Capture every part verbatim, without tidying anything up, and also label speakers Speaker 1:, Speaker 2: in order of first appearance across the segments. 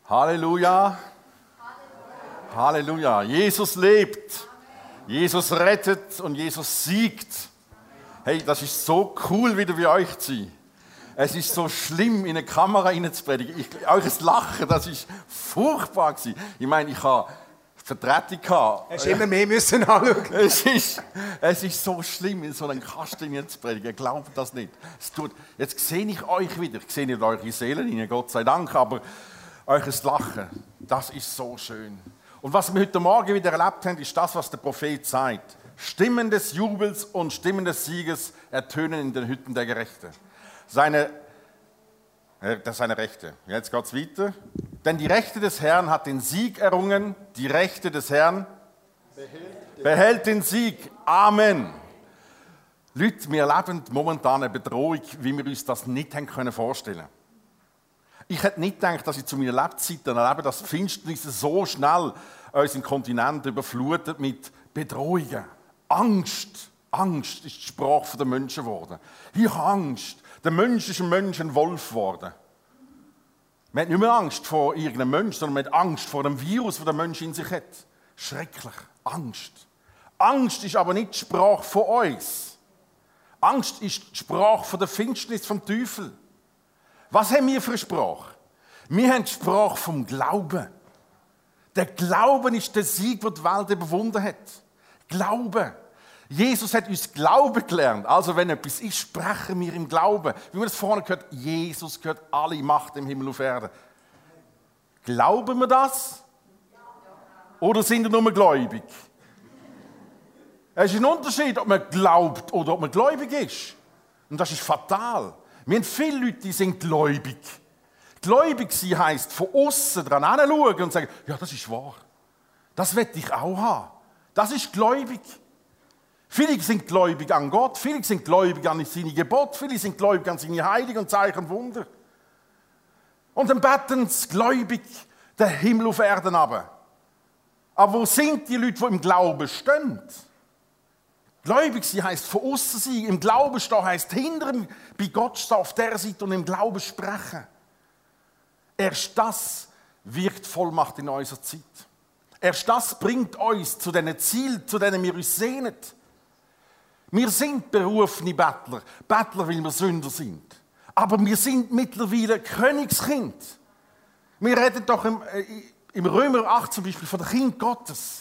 Speaker 1: Halleluja. Halleluja. Jesus lebt. Jesus rettet und Jesus siegt. Hey, das ist so cool, wieder bei euch zu sein. Es ist so schlimm, in eine Kamera reinzupredigen. Ich, eures Lachen, das ist furchtbar gewesen. Ich meine, ich habe Vertretung gehabt.
Speaker 2: Hast immer mehr müssen anschauen.
Speaker 1: Es ist, es ist so schlimm, in so einen Kasten reinzupredigen. Ihr glaubt das nicht. Es tut, jetzt sehe ich euch wieder. Ich sehe nicht eure Seelen rein, Gott sei Dank, aber eures Lachen, das ist so schön. Und was wir heute Morgen wieder erlebt haben, ist das, was der Prophet sagt. Stimmen des Jubels und Stimmen des Sieges ertönen in den Hütten der Gerechten. Seine, äh, das ist seine Rechte. Jetzt geht es weiter. Denn die Rechte des Herrn hat den Sieg errungen. Die Rechte des Herrn behält, behält den Sieg. Amen. Leute, wir erleben momentan eine Bedrohung, wie wir uns das nicht haben können vorstellen. Ich hätte nicht gedacht, dass ich zu meiner Lebzeit erlebe, dass die Finsternis so schnell unseren Kontinent überflutet mit Bedrohungen. Angst. Angst ist die Sprache der Menschen geworden. Ich habe Angst. Der Mensch ist ein Mensch, ein Wolf geworden. Man hat nicht mehr Angst vor irgendeinem Menschen, sondern man hat Angst vor dem Virus, das der Mensch in sich hat. Schrecklich. Angst. Angst ist aber nicht die Sprache von uns. Angst ist die Sprache von der Finsternis, vom Teufel. Was haben wir für eine Sprache? Wir haben die Sprache vom Glauben. Der Glauben ist der Sieg, den die Welt überwunden hat. Glauben. Jesus hat uns Glauben gelernt. Also wenn etwas ist, sprechen wir im Glauben. Wie man das vorne gehört, Jesus gehört alle Macht im Himmel und auf Erden. Glauben wir das? Oder sind wir nur gläubig? Es ist ein Unterschied, ob man glaubt oder ob man gläubig ist. Und das ist fatal. Wir haben viele Leute, die sind gläubig. Gläubig sein heisst, von außen dran hinschauen und sagen, ja, das ist wahr. Das will ich auch haben. Das ist gläubig. Viele sind gläubig an Gott, viele sind gläubig an seine Gebote, viele sind gläubig an seine Heiligen und Zeichen und Wunder. Und dann beten sie gläubig den Himmel auf Erden runter. Aber wo sind die Leute, die im Glauben stehen? Gläubig sein heisst von außen sein, im Glauben stehen heisst hinter ihm, bei Gott stehen auf der Seite und im Glauben sprechen. Erst das wirkt Vollmacht in unserer Zeit. Erst das bringt uns zu diesen Zielen, zu denen wir uns sehnen. Wir sind berufene Bettler, Bettler, weil wir Sünder sind. Aber wir sind mittlerweile Königskind. Wir reden doch im, äh, im Römer acht zum Beispiel von der Kind Gottes.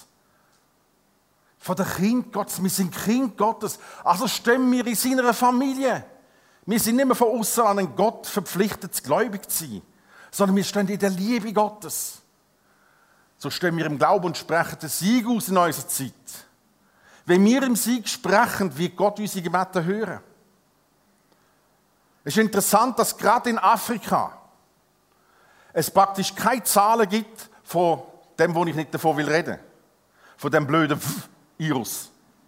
Speaker 1: Von der Kind Gottes. Wir sind Kind Gottes. Also stehen wir in seiner Familie. Wir sind nicht mehr von außen an einen Gott verpflichtet, gläubig zu sein, sondern wir stehen in der Liebe Gottes. So stehen wir im Glauben und sprechen den Sieg aus in unserer Zeit. Wenn wir im Sieg sprechen, wird Gott unsere Gebete hören. Es ist interessant, dass gerade in Afrika es praktisch keine Zahlen gibt von dem, wo ich nicht davon will reden. Von dem blöden Virus.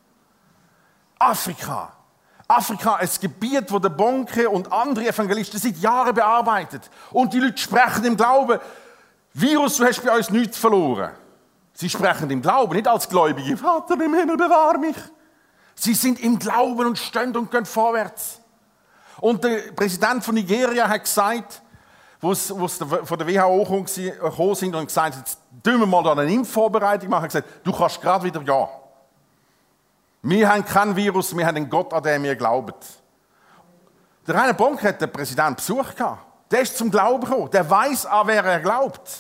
Speaker 1: Afrika. Afrika, ein Gebiet, wo der Bonke und andere Evangelisten seit Jahren bearbeitet. Und die Leute sprechen im Glauben, Virus, du hast bei uns nichts verloren. Sie sprechen im Glauben, nicht als Gläubige. Vater im Himmel, bewahr mich. Sie sind im Glauben und stehen und gehen vorwärts. Und der Präsident von Nigeria hat gesagt, wo sie von der W H O gekommen sind und gesagt, jetzt tun wir mal eine Impfvorbereitung machen, hat gesagt, du kannst gerade wieder gehen. Wir haben kein Virus, wir haben einen Gott, an den wir glauben. Der Rainer Bonk hat den Präsident besucht. Der ist zum Glauben gekommen. Der weiß, an wer er glaubt.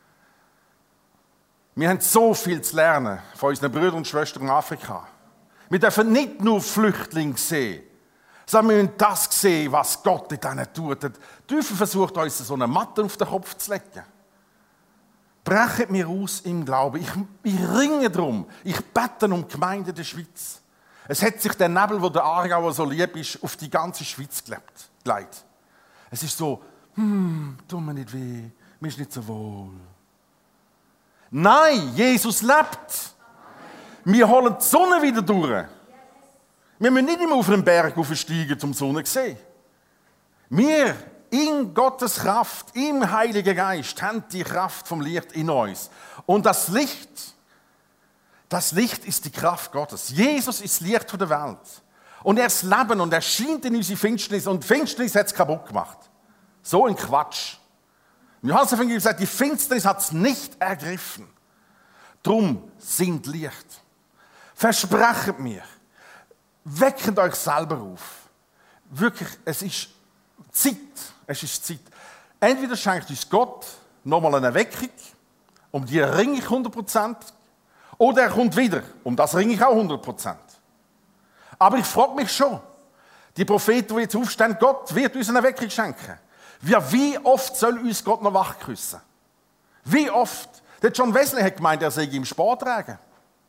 Speaker 1: Wir haben so viel zu lernen von unseren Brüdern und Schwestern in Afrika. Wir dürfen nicht nur Flüchtlinge sehen, sondern wir müssen das sehen, was Gott in ihnen tut. Der Teufel versucht uns so eine Matte auf den Kopf zu legen. Brechet mir aus im Glauben. Ich, ich ringe darum. Ich bete um die Gemeinde der Schweiz. Es hat sich der Nebel, wo der Aargauer so lieb ist, auf die ganze Schweiz gelegt. Es ist so, hm, tut mir nicht weh, mir ist nicht so wohl. Nein, Jesus lebt. Wir holen die Sonne wieder durch. Wir müssen nicht immer auf einen Berg aufsteigen, um die Sonne zu sehen. Wir, in Gottes Kraft, im Heiligen Geist, haben die Kraft vom Licht in uns. Und das Licht, das Licht ist die Kraft Gottes. Jesus ist das Licht der Welt. Und er ist Leben und er scheint in unsere Finsternis. Und Finsternis hat es kaputt gemacht. So ein Quatsch. Im Johannesevangelium sagt, die Finsternis hat es nicht ergriffen. Drum sind Licht. Versprecht mir, weckend euch selber auf. Wirklich, es ist Zeit. Es ist Zeit. Entweder schenkt uns Gott nochmal eine Weckung, um die ringe ich hundert Prozent, oder er kommt wieder, um das ringe ich auch hundert Prozent. Aber ich frage mich schon, die Propheten, die jetzt aufstehen, Gott wird uns eine Weckung schenken. Ja, wie oft soll uns Gott noch wach küssen? Wie oft? Der John Wesley hat gemeint, er sei im Sportregen.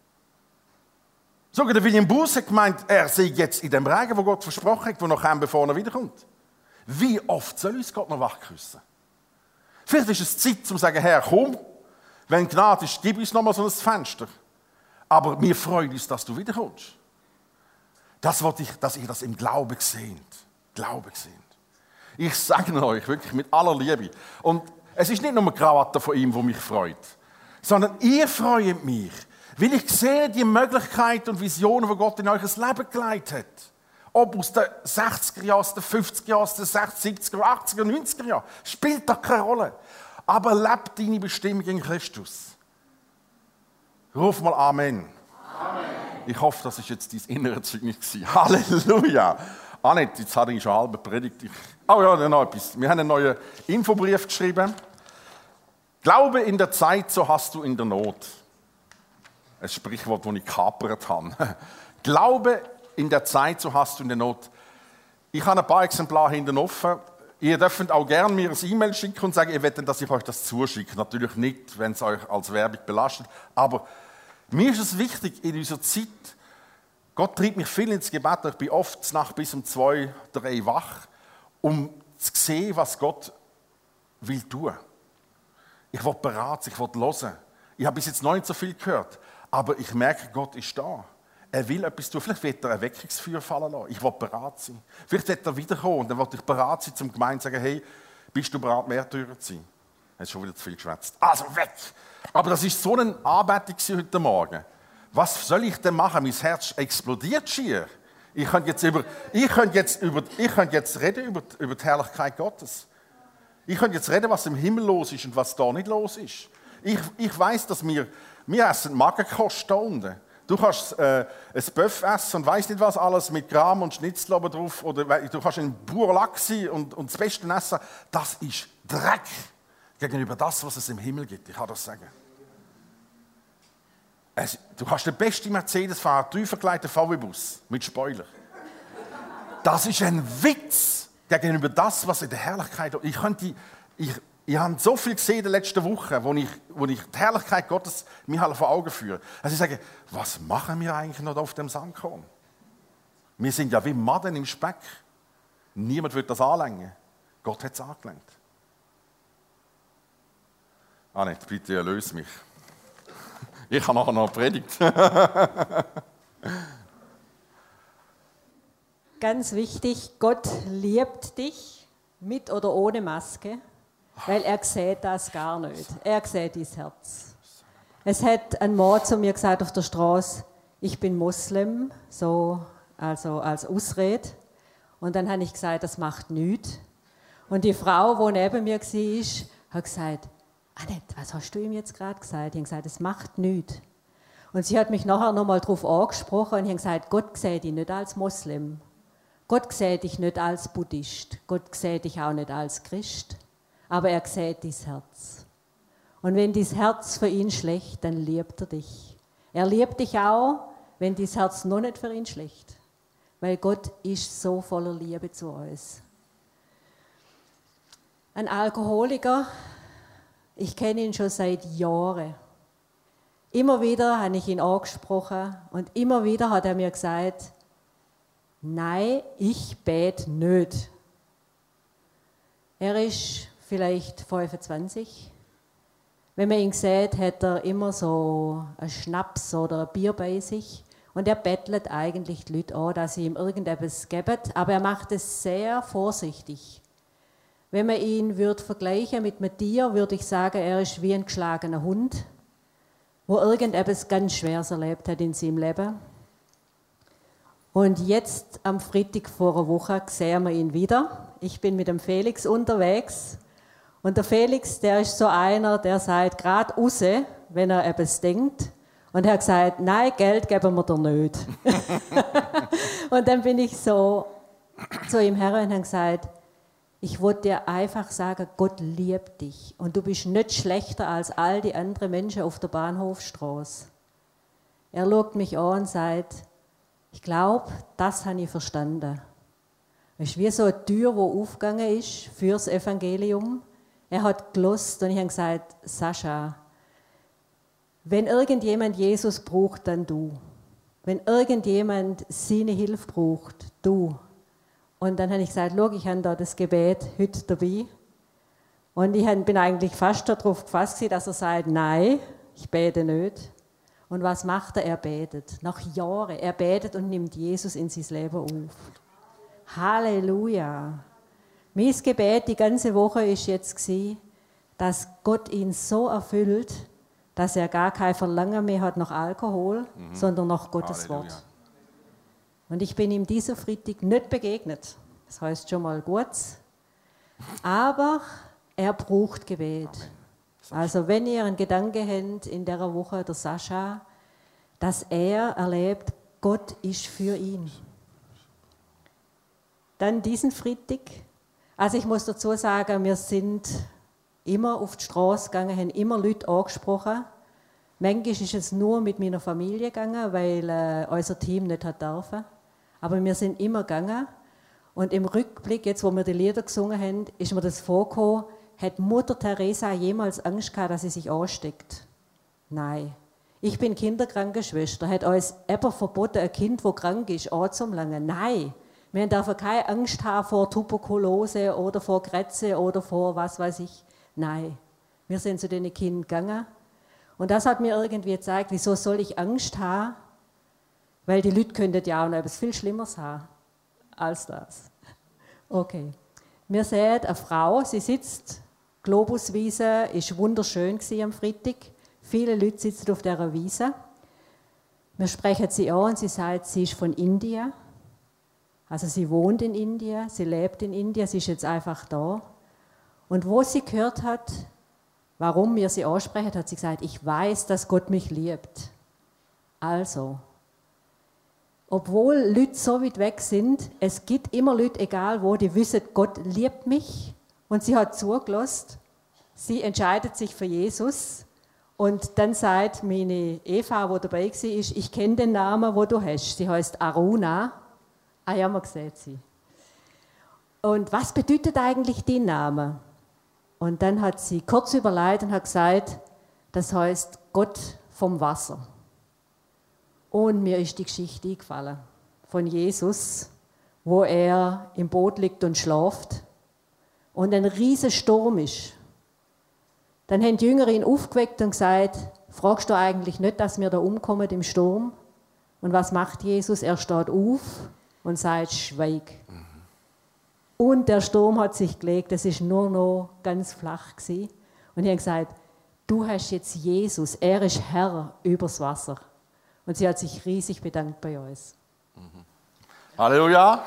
Speaker 1: Sogar der William Booth hat gemeint, er sei jetzt in dem Regen, wo Gott versprochen hat, wo noch kommt, bevor er wiederkommt. Wie oft soll uns Gott noch wach küssen? Vielleicht ist es Zeit, um zu sagen, Herr, komm, wenn Gnade ist, gib uns noch mal so ein Fenster. Aber wir freuen uns, dass du wiederkommst. Das wollte ich, dass ihr das im Glauben seht. Glauben seht. Ich sage euch wirklich mit aller Liebe. Und es ist nicht nur eine Krawatte von ihm, die mich freut, sondern ihr freut mich, weil ich sehe die Möglichkeiten und Visionen, die Gott in euer Leben geleitet hat. Ob aus den sechziger Jahren, aus den fünfziger Jahren, aus den sechziger, siebziger, achtziger, neunziger Jahren, spielt doch keine Rolle. Aber lebt deine Bestimmung in Christus. Ruf mal Amen. Amen. Ich hoffe, das ist jetzt dein innere Zeugnis gewesen. Halleluja. Annette, jetzt hatte ich schon halbe Predigt. Ich... Oh ja, noch etwas. Wir haben einen neuen Infobrief geschrieben. Glaube in der Zeit, so hast du in der Not. Ein Sprichwort, das ich gekapert habe. Glaube in der Zeit, so hast du in der Not. Ich habe ein paar Exemplare hinten offen. Ihr dürft auch gerne mir ein E-Mail schicken und sagen, ihr wollt, dass ich euch das zuschicke. Natürlich nicht, wenn es euch als Werbung belastet. Aber mir ist es wichtig, in unserer Zeit, Gott treibt mich viel ins Gebet. Ich bin oft Nacht bis um zwei, drei wach, um zu sehen, was Gott will tun. Ich will bereit sein, ich will hören. Ich habe bis jetzt noch nicht so viel gehört, aber ich merke, Gott ist da. Er will etwas tun. Vielleicht wird er ein Weckungsfeuer fallen lassen. Ich will bereit sein. Vielleicht wird er wiederkommen und dann will ich bereit sein, zum Gemeinde zu sagen, hey, bist du bereit, Märtyrer zu sein? Er hat schon wieder zu viel geschwätzt. Also weg! Aber das war so eine Anbetung heute Morgen. Was soll ich denn machen? Mein Herz explodiert schier. Ich könnte jetzt, über, ich könnte jetzt, über, ich könnte jetzt reden über, über die Herrlichkeit Gottes. Ich könnte jetzt reden, was im Himmel los ist und was da nicht los ist. Ich, ich weiss, dass wir, wir essen Magenkost da unten. Du kannst äh, ein Böff essen und weiss nicht was alles mit Gram und Schnitzel oben drauf. Oder du kannst ein pur Lachs und, und das Beste essen. Das ist Dreck gegenüber das, was es im Himmel gibt. Ich kann das sagen. Es, du kannst den besten Mercedes fahren, drei verkleideten V W-Bus mit Spoiler. Das ist ein Witz gegenüber das, was in der Herrlichkeit ist. Ich könnte, ich, ich habe so viel gesehen in den letzten Wochen, wo ich, wo ich die Herrlichkeit Gottes mir halt vor Augen führe. Also ich sage, was machen wir eigentlich noch auf dem Sandkorn? Wir sind ja wie Maden im Speck. Niemand wird das anlängen. Gott hat es angelenkt. Annette, bitte erlöse mich. Ich habe nachher noch eine Predigt.
Speaker 2: Ganz wichtig, Gott liebt dich mit oder ohne Maske, weil er sieht das gar nicht. Er sieht dein Herz. Es hat ein Mann zu mir gesagt auf der Straße, ich bin Moslem, so also als Ausrede. Und dann habe ich gesagt, das macht nichts. Und die Frau, die neben mir war, hat gesagt, Annette, was hast du ihm jetzt gerade gesagt? Ich habe gesagt, es macht nichts. Und sie hat mich nachher nochmal darauf angesprochen und ich habe gesagt, Gott sieht dich nicht als Moslem. Gott sieht dich nicht als Buddhist. Gott sieht dich auch nicht als Christ. Aber er sieht dein Herz. Und wenn dein Herz für ihn schlecht, dann liebt er dich. Er liebt dich auch, wenn dein Herz noch nicht für ihn schlecht. Weil Gott ist so voller Liebe zu uns. Ein Alkoholiker, ich kenne ihn schon seit Jahren. Immer wieder habe ich ihn angesprochen und immer wieder hat er mir gesagt, nein, ich bete nicht. Er ist vielleicht fünfundzwanzig. Wenn man ihn sieht, hat er immer so einen Schnaps oder ein Bier bei sich. Und er bettelt eigentlich die Leute an, dass sie ihm irgendetwas geben. Aber er macht es sehr vorsichtig. Wenn man ihn würde vergleichen mit einem Tier, würde ich sagen, er ist wie ein geschlagener Hund, der irgendetwas ganz Schweres erlebt hat in seinem Leben. Und jetzt, am Freitag vor einer Woche, sehen wir ihn wieder. Ich bin mit dem Felix unterwegs. Und der Felix, der ist so einer, der sagt gerade raus, wenn er etwas denkt. Und er hat gesagt, nein, Geld geben wir dir nicht. Und dann bin ich so zu ihm her und habe gesagt, ich wollte dir einfach sagen, Gott liebt dich. Und du bist nicht schlechter als all die anderen Menschen auf der Bahnhofstraße. Er schaut mich an und sagt, ich glaube, das habe ich verstanden. Es ist wie so eine Tür, die aufgegangen ist fürs Evangelium. Er hat gelost und ich habe gesagt, Sascha, wenn irgendjemand Jesus braucht, dann du. Wenn irgendjemand seine Hilfe braucht, du. Und dann habe ich gesagt, schau, ich habe da das Gebet heute dabei. Und ich bin eigentlich fast darauf gefasst, dass er sagt, nein, ich bete nicht. Und was macht er? Er betet. Nach Jahren, er betet und nimmt Jesus in sein Leben auf. Halleluja. Mein Gebet die ganze Woche war jetzt, dass Gott ihn so erfüllt, dass er gar kein Verlangen mehr hat nach Alkohol, mhm. sondern nach Gottes Halleluja. Wort. Und ich bin ihm dieser Freitag nicht begegnet. Das heißt schon mal gut. Aber er braucht Gebet. Amen. Also wenn ihr einen Gedanke habt in dieser Woche, der Sascha, dass er erlebt, Gott ist für ihn. Dann diesen Freitag. Also ich muss dazu sagen, wir sind immer auf die Straße gegangen, haben immer Leute angesprochen. Manchmal ist es nur mit meiner Familie gegangen, weil äh, unser Team nicht hat dürfen. Aber wir sind immer gegangen. Und im Rückblick, jetzt wo wir die Lieder gesungen haben, ist mir das vorgekommen, hat Mutter Teresa jemals Angst gehabt, dass sie sich ansteckt? Nein. Ich bin Kinderkrankenschwester. Hat uns jemand verboten, ein Kind, das krank ist, anzulangen? Nein. Wir dürfen keine Angst haben vor Tuberkulose oder vor Krebse oder vor was weiß ich. Nein. Wir sind zu den Kindern gegangen. Und das hat mir irgendwie gezeigt, wieso soll ich Angst haben? Weil die Leute könnten ja auch noch etwas viel Schlimmeres haben als das. Okay. Wir sehen eine Frau, sie sitzt, Globuswiese, ist wunderschön am Freitag. Viele Leute sitzen auf dieser Wiese. Wir sprechen sie an und sie sagt, sie ist von Indien. Also sie wohnt in Indien, sie lebt in Indien, sie ist jetzt einfach da. Und wo sie gehört hat, warum wir sie ansprechen, hat sie gesagt, ich weiß, dass Gott mich liebt. Also, obwohl Leute so weit weg sind, es gibt immer Leute, egal wo, die wissen, Gott liebt mich. Und sie hat zugelassen, sie entscheidet sich für Jesus. Und dann sagt meine Eva, die dabei war, ich kenne den Namen, den du hast. Sie heißt Aruna. Ah ja, man sieht sie. Und was bedeutet eigentlich dein Name? Und dann hat sie kurz überlegt und hat gesagt, das heißt Gott vom Wasser. Und mir ist die Geschichte eingefallen von Jesus, wo er im Boot liegt und schläft und ein riesiger Sturm ist. Dann haben die Jünger ihn aufgeweckt und gesagt, fragst du eigentlich nicht, dass wir da umkommen im Sturm? Und was macht Jesus? Er steht auf und sagt, schweig. Mhm. Und der Sturm hat sich gelegt, es ist nur noch ganz flach gewesen. Und ich habe gesagt, du hast jetzt Jesus, er ist Herr übers Wasser. Und sie hat sich riesig bedankt bei uns.
Speaker 1: Mhm. Halleluja!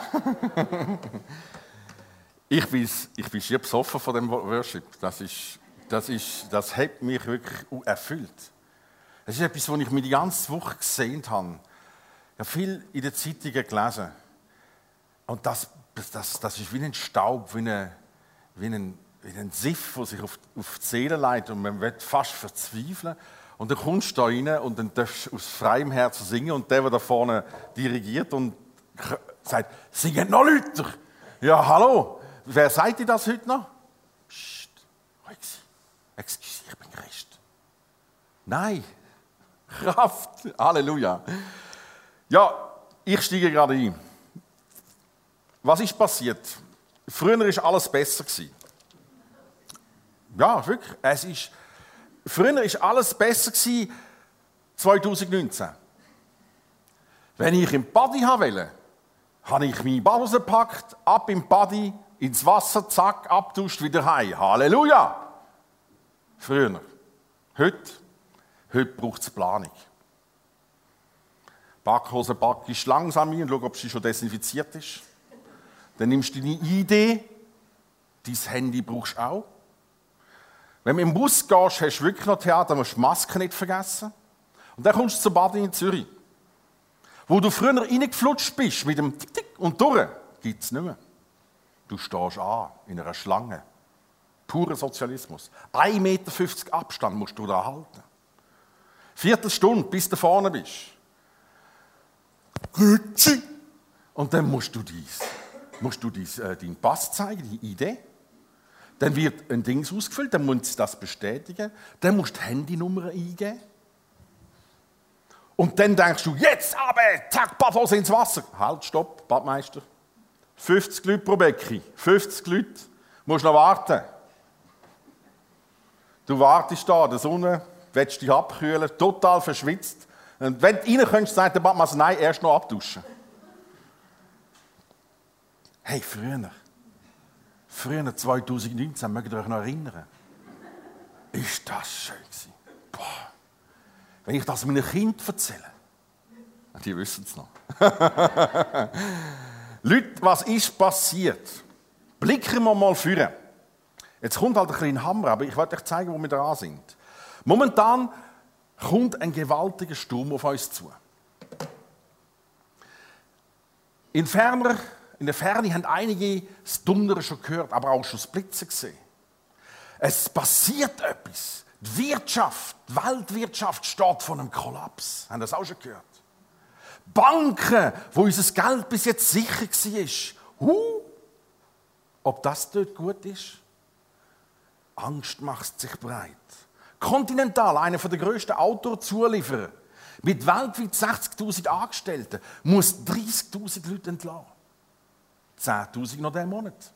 Speaker 1: ich bin, ich bin schier besoffen von dem Worship. Das, ist, das, ist, das hat mich wirklich erfüllt. Das ist etwas, was ich mir die ganze Woche gesehen habe. Ich habe viel in den Zeitungen gelesen. Und das, das, das ist wie ein Staub, wie, eine, wie, ein, wie ein Siff, der sich auf, auf die Seele legt. Und man wird fast verzweifeln. Und dann kommst du da rein und dann darfst du aus freiem Herzen singen. Und der, der da vorne dirigiert und sagt, singen noch lauter. Ja, hallo, wer sagt dir das heute noch? Psst, excuse, ich bin Christ. Nein, Kraft, Halleluja. Ja, ich steige gerade ein. Was ist passiert? Früher war alles besser. Ja, wirklich. Es ist, früher war alles besser zwanzig neunzehn. Wenn ich im Badi wollte, habe ich meine Badhose gepackt, ab im Badi, ins Wasser, zack, abduscht, wieder heim. Halleluja! Früher. Heute, heute braucht es Planung. Backhose packst langsam ein und schau, ob sie schon desinfiziert ist. Dann nimmst du deine I D, dein Handy brauchst du auch. Wenn du im Bus gehst, hast du wirklich noch Theater, musst du die Maske nicht vergessen. Und dann kommst du zur Badi in Zürich. Wo du früher reingeflutscht bist, mit dem Tick, Tick und durch, gibt es nicht mehr. Du stehst an, in einer Schlange. Purer Sozialismus. ein Meter fünfzig Abstand musst du da halten. Viertelstunde, bis du vorne bist. Und dann musst du dies, musst du dies, äh, deinen Pass zeigen, die I D. Dann wird ein Ding ausgefüllt, dann musst du das bestätigen. Dann musst du die Handynummer eingeben. Und dann denkst du, jetzt aber, zack, Badhose ins Wasser. Halt, stopp, Badmeister. fünfzig Leute pro Becken, fünfzig Leute. Musst noch warten. Du wartest da, der Sonne, willst dich abkühlen, total verschwitzt. Und wenn du rein könntest, sagt der Badmeister, nein, erst noch abduschen. Hey, früher, früher zwanzig neunzehn, mögt ihr euch noch erinnern? Ist das schön gewesen. Boah. Wenn ich das meinen Kindern erzähle, die wissen es noch. Leute, was ist passiert? Blicken wir mal vor. Jetzt kommt halt ein kleiner Hammer, aber ich wollte euch zeigen, wo wir dran sind. Momentan kommt ein gewaltiger Sturm auf uns zu. In, ferner, in der Ferne haben einige das Donnern schon gehört, aber auch schon das Blitzen gesehen. Es passiert etwas. Die Wirtschaft, die Weltwirtschaft steht vor einem Kollaps. Haben das auch schon gehört? Banken, wo unser Geld bis jetzt sicher war. Huh. Ob das dort gut ist? Angst macht sich breit. Continental, einer der grössten Autozulieferer, mit weltweit sechzigtausend Angestellten, muss dreißigtausend Leute entlassen. zehntausend noch diesen Monat.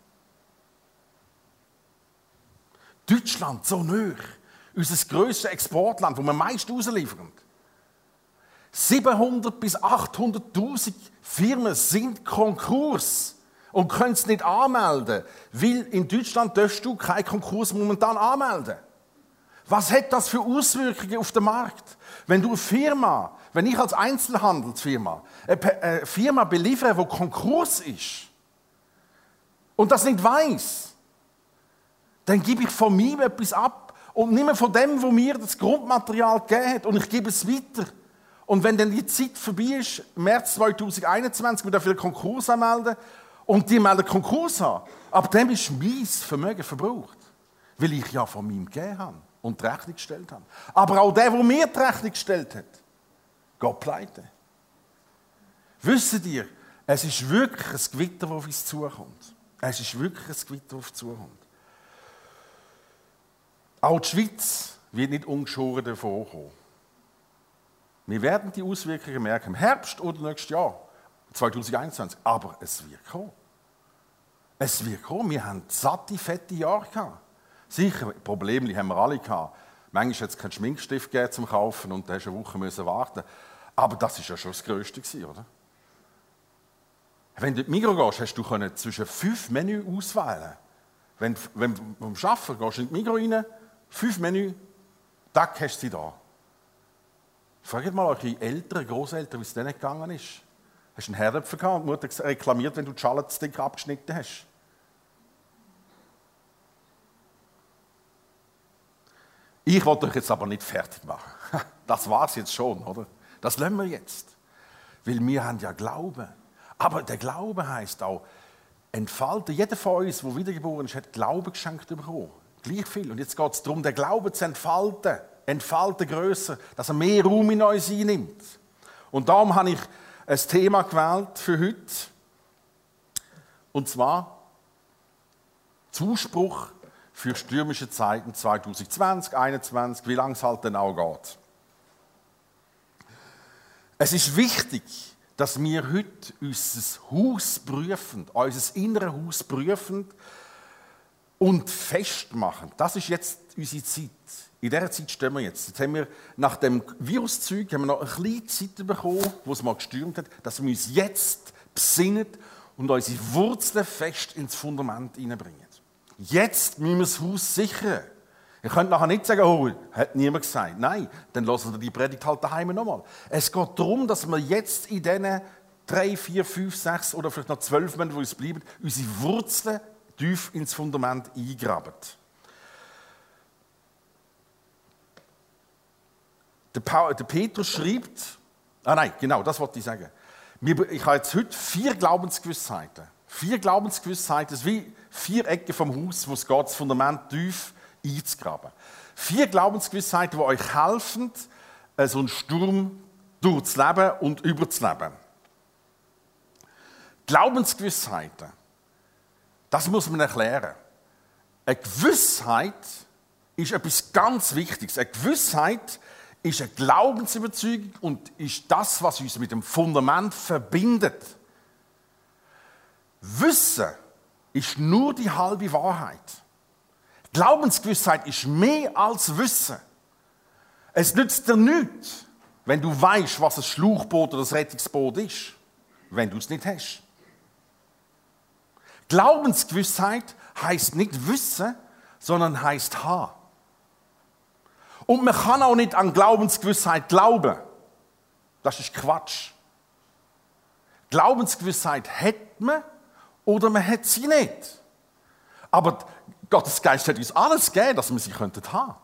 Speaker 1: Deutschland, so nahe, unser grösstes Exportland, wo wir am meisten ausliefern. siebenhundert bis achthunderttausend Firmen sind Konkurs und können es nicht anmelden, weil in Deutschland darfst du keinen Konkurs momentan anmelden. Was hat das für Auswirkungen auf den Markt? Wenn du eine Firma, wenn ich als Einzelhandelsfirma eine Firma beliefere, die Konkurs ist und das nicht weiss, dann gebe ich von mir etwas ab und nehme von dem, wo mir das Grundmaterial gegeben hat, und ich gebe es weiter. Und wenn dann die Zeit vorbei ist, März zweitausendeinundzwanzig, wir dürfen den Konkurs anmelden und die melden Konkurs an, ab dem ist mein Vermögen verbraucht, weil ich ja von meinem gegeben habe und die Rechnung gestellt habe. Aber auch der, der mir die Rechnung gestellt hat, geht pleite. Wisst ihr, es ist wirklich ein Gewitter, das auf uns zukommt. Es ist wirklich ein Gewitter, das auf uns zukommt. Auch die Schweiz wird nicht ungeschoren davon kommen. Wir werden die Auswirkungen merken, im Herbst oder nächstes Jahr, zweitausendeinundzwanzig. Aber es wird kommen. Es wird kommen. Wir haben satte, fette Jahre gehabt. Sicher, Probleme haben wir alle gehabt. Manchmal hat es keinen Schminkstift gegeben zum Kaufen und da hast du eine Woche müssen warten. Aber das war ja schon das Größte gewesen, oder? Wenn du in die Migros gehst, hast du können zwischen fünf Menüs auswählen. Wenn, wenn du beim Arbeiten gehst, in die Migros rein, fünf Menüs, tack, hast du sie da. Fragt mal eure Eltern, Großeltern, wie es denen gegangen ist. Hast du einen Herdöpfel gehabt und die Mutter reklamiert, wenn du die Schallensticke abgeschnitten hast? Ich wollte euch jetzt aber nicht fertig machen. Das war es jetzt schon, oder? Das lassen wir jetzt. Weil wir haben ja Glauben. Aber der Glaube heisst auch, entfalten. Jeder von uns, der wiedergeboren ist, hat Glauben geschenkt bekommen. Gleich viel. Und jetzt geht es darum, den Glauben zu entfalten. Entfalten grösser, dass er mehr Raum in uns einnimmt. Und darum habe ich ein Thema gewählt für heute. Und zwar Zuspruch für stürmische Zeiten zwanzig zwanzig, zwanzig einundzwanzig, wie lange es halt dann auch geht. Es ist wichtig, dass wir heute unser Haus prüfen, unser inneres Haus prüfen und festmachen. Das ist jetzt unsere Zeit. In dieser Zeit stehen wir jetzt. Jetzt haben wir nach dem Viruszeug haben wir noch eine kleine Zeit bekommen, wo es mal gestürmt hat, dass wir uns jetzt besinnen und unsere Wurzeln fest ins Fundament hineinbringen. Jetzt müssen wir das Haus sichern. Ihr könnt nachher nicht sagen, oh, hat niemand gesagt. Nein, dann lassen wir die Predigt halt daheim nochmal. Es geht darum, dass wir jetzt in diesen drei, vier, fünf, sechs oder vielleicht noch zwölf Monaten, die uns bleiben, unsere Wurzeln tief ins Fundament eingraben. Der, Paul, der Petrus schreibt, ah nein, genau, das wollte ich sagen. Ich habe jetzt heute vier Glaubensgewissheiten. Vier Glaubensgewissheiten, das sind wie vier Ecken vom Haus, wo es geht, das Fundament tief einzugraben. Vier Glaubensgewissheiten, die euch helfen, so einen Sturm durchzuleben und überzuleben. Glaubensgewissheiten, das muss man erklären. Eine Gewissheit ist etwas ganz Wichtiges. Eine Gewissheit ist eine Glaubensüberzeugung und ist das, was uns mit dem Fundament verbindet. Wissen ist nur die halbe Wahrheit. Glaubensgewissheit ist mehr als Wissen. Es nützt dir nichts, wenn du weißt, was ein Schlauchboot oder das Rettungsboot ist, wenn du es nicht hast. Glaubensgewissheit heisst nicht wissen, sondern heisst haben. Und man kann auch nicht an Glaubensgewissheit glauben. Das ist Quatsch. Glaubensgewissheit hat man oder man hat sie nicht. Aber Gottes Geist hat uns alles gegeben, dass wir sie haben könnten.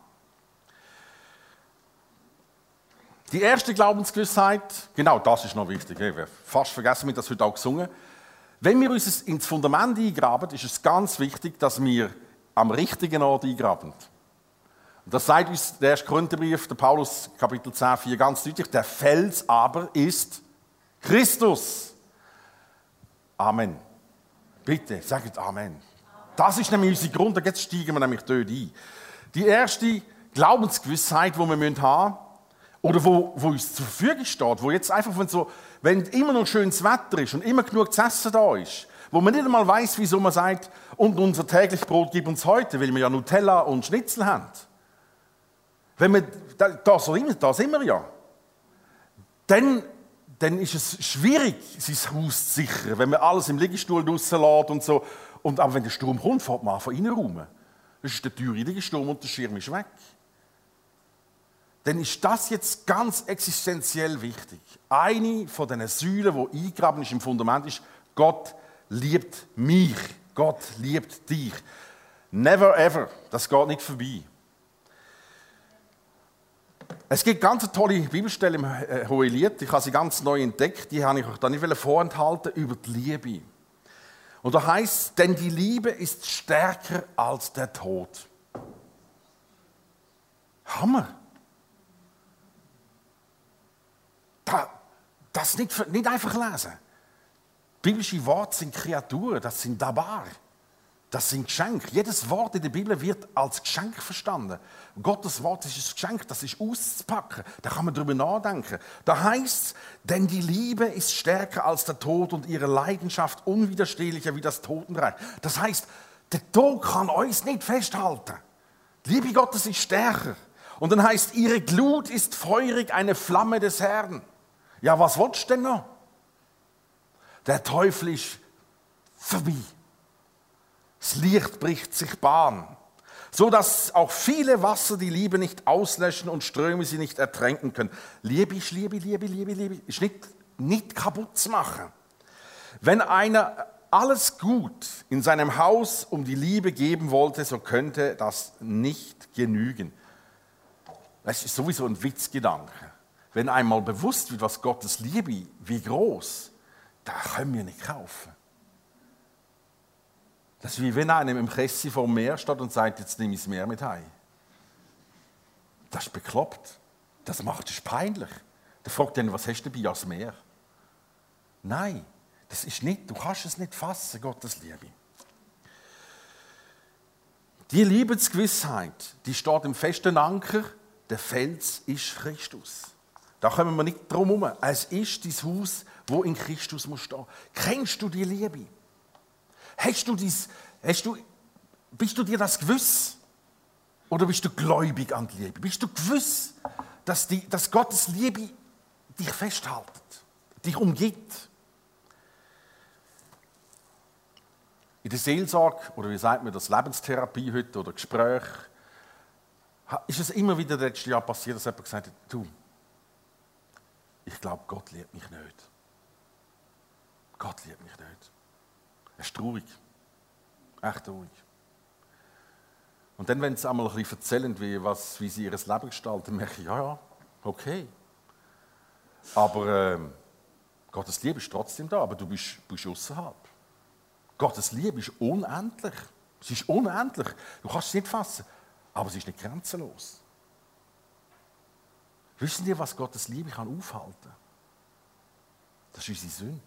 Speaker 1: Die erste Glaubensgewissheit, genau das ist noch wichtig. Ich habe fast vergessen, wir haben das heute auch gesungen. Wenn wir uns ins Fundament eingraben, ist es ganz wichtig, dass wir am richtigen Ort eingraben. Und das sagt uns der erste Korintherbrief, der Paulus, Kapitel zehn, vier, ganz deutlich. Der Fels aber ist Christus. Amen. Bitte, sagt Amen. Das ist nämlich unser Grund, und jetzt steigen wir nämlich dort ein. Die erste Glaubensgewissheit, die wir haben müssen, oder wo, wo uns zur Verfügung steht, wo jetzt einfach, wenn, so, wenn immer noch schönes Wetter ist und immer genug zu essen da ist, wo man nicht einmal weiss, wieso man sagt, und unser tägliches Brot gibt uns heute, weil wir ja Nutella und Schnitzel haben. Wenn wir, das, das sind wir ja. Dann, dann ist es schwierig, sein Haus zu sichern, wenn man alles im Liegestuhl draussen lässt und so. Und aber wenn der Sturm kommt, fährt man von innen rum. Das ist der teure Liegesturm und der Schirm ist weg. Dann ist das jetzt ganz existenziell wichtig. Eine von diesen Säulen, die eingegraben ist im Fundament, ist, Gott liebt mich. Gott liebt dich. Never ever. Das geht nicht vorbei. Es gibt ganz eine tolle Bibelstelle im Hohelied. Ich habe sie ganz neu entdeckt. Die habe ich euch da nicht vorenthalten, über die Liebe. Und da heißt es, denn die Liebe ist stärker als der Tod. Hammer! Das nicht, nicht einfach lesen. Biblische Worte sind Kreaturen, das sind Dabar. Das sind Geschenke. Jedes Wort in der Bibel wird als Geschenk verstanden. Gottes Wort ist ein Geschenk, das ist auszupacken. Da kann man drüber nachdenken. Da heißt es, denn die Liebe ist stärker als der Tod und ihre Leidenschaft unwiderstehlicher wie das Totenreich. Das heißt, der Tod kann uns nicht festhalten. Die Liebe Gottes ist stärker. Und dann heißt, ihre Glut ist feurig, eine Flamme des Herrn. Ja, was willst du denn noch? Der Teufel ist vorbei. Das Licht bricht sich Bahn, so dass auch viele Wasser die Liebe nicht auslöschen und Ströme sie nicht ertränken können. Liebe ist Liebe, Liebe, Liebe, Liebe, ist nicht, nicht kaputt zu machen. Wenn einer alles gut in seinem Haus um die Liebe geben wollte, so könnte das nicht genügen. Das ist sowieso ein Witzgedanke. Wenn einmal bewusst wird, was Gottes Liebe, wie groß, da können wir nicht kaufen. Das ist wie wenn einer im Kessi vor dem Meer steht und sagt, jetzt nehme ich das Meer mit heim. Das ist bekloppt. Das macht es peinlich. Der fragt dann, was hast du dabei als Meer? Nein, das ist nicht, du kannst es nicht fassen, Gottes Liebe. Die Liebesgewissheit, die steht im festen Anker, der Fels ist Christus. Da kommen wir nicht drum herum. Es ist dein Haus, wo in Christus muss stehen. Kennst du die Liebe? Hast du dies, hast du, bist du dir das gewiss? Oder bist du gläubig an die Liebe? Bist du gewiss, dass, die, dass Gottes Liebe dich festhält, dich umgibt? In der Seelsorge, oder wie sagt man das, Lebenstherapie heute oder Gespräch, ist es immer wieder letztes Jahr passiert, dass jemand gesagt hat, du, ich glaube, Gott liebt mich nicht. Gott liebt mich nicht. Er ist traurig. Echt traurig. Und dann, wenn sie einmal ein bisschen erzählen, wie, was, wie sie ihr Leben gestalten, merke ich, ja, ja, Okay. Aber ähm, Gottes Liebe ist trotzdem da, aber du bist, bist außerhalb. Gottes Liebe ist unendlich. Sie ist unendlich. Du kannst es nicht fassen, aber sie ist nicht grenzenlos. Wissen ihr, was Gottes Liebe kann aufhalten kann? Das ist unsere Sünde.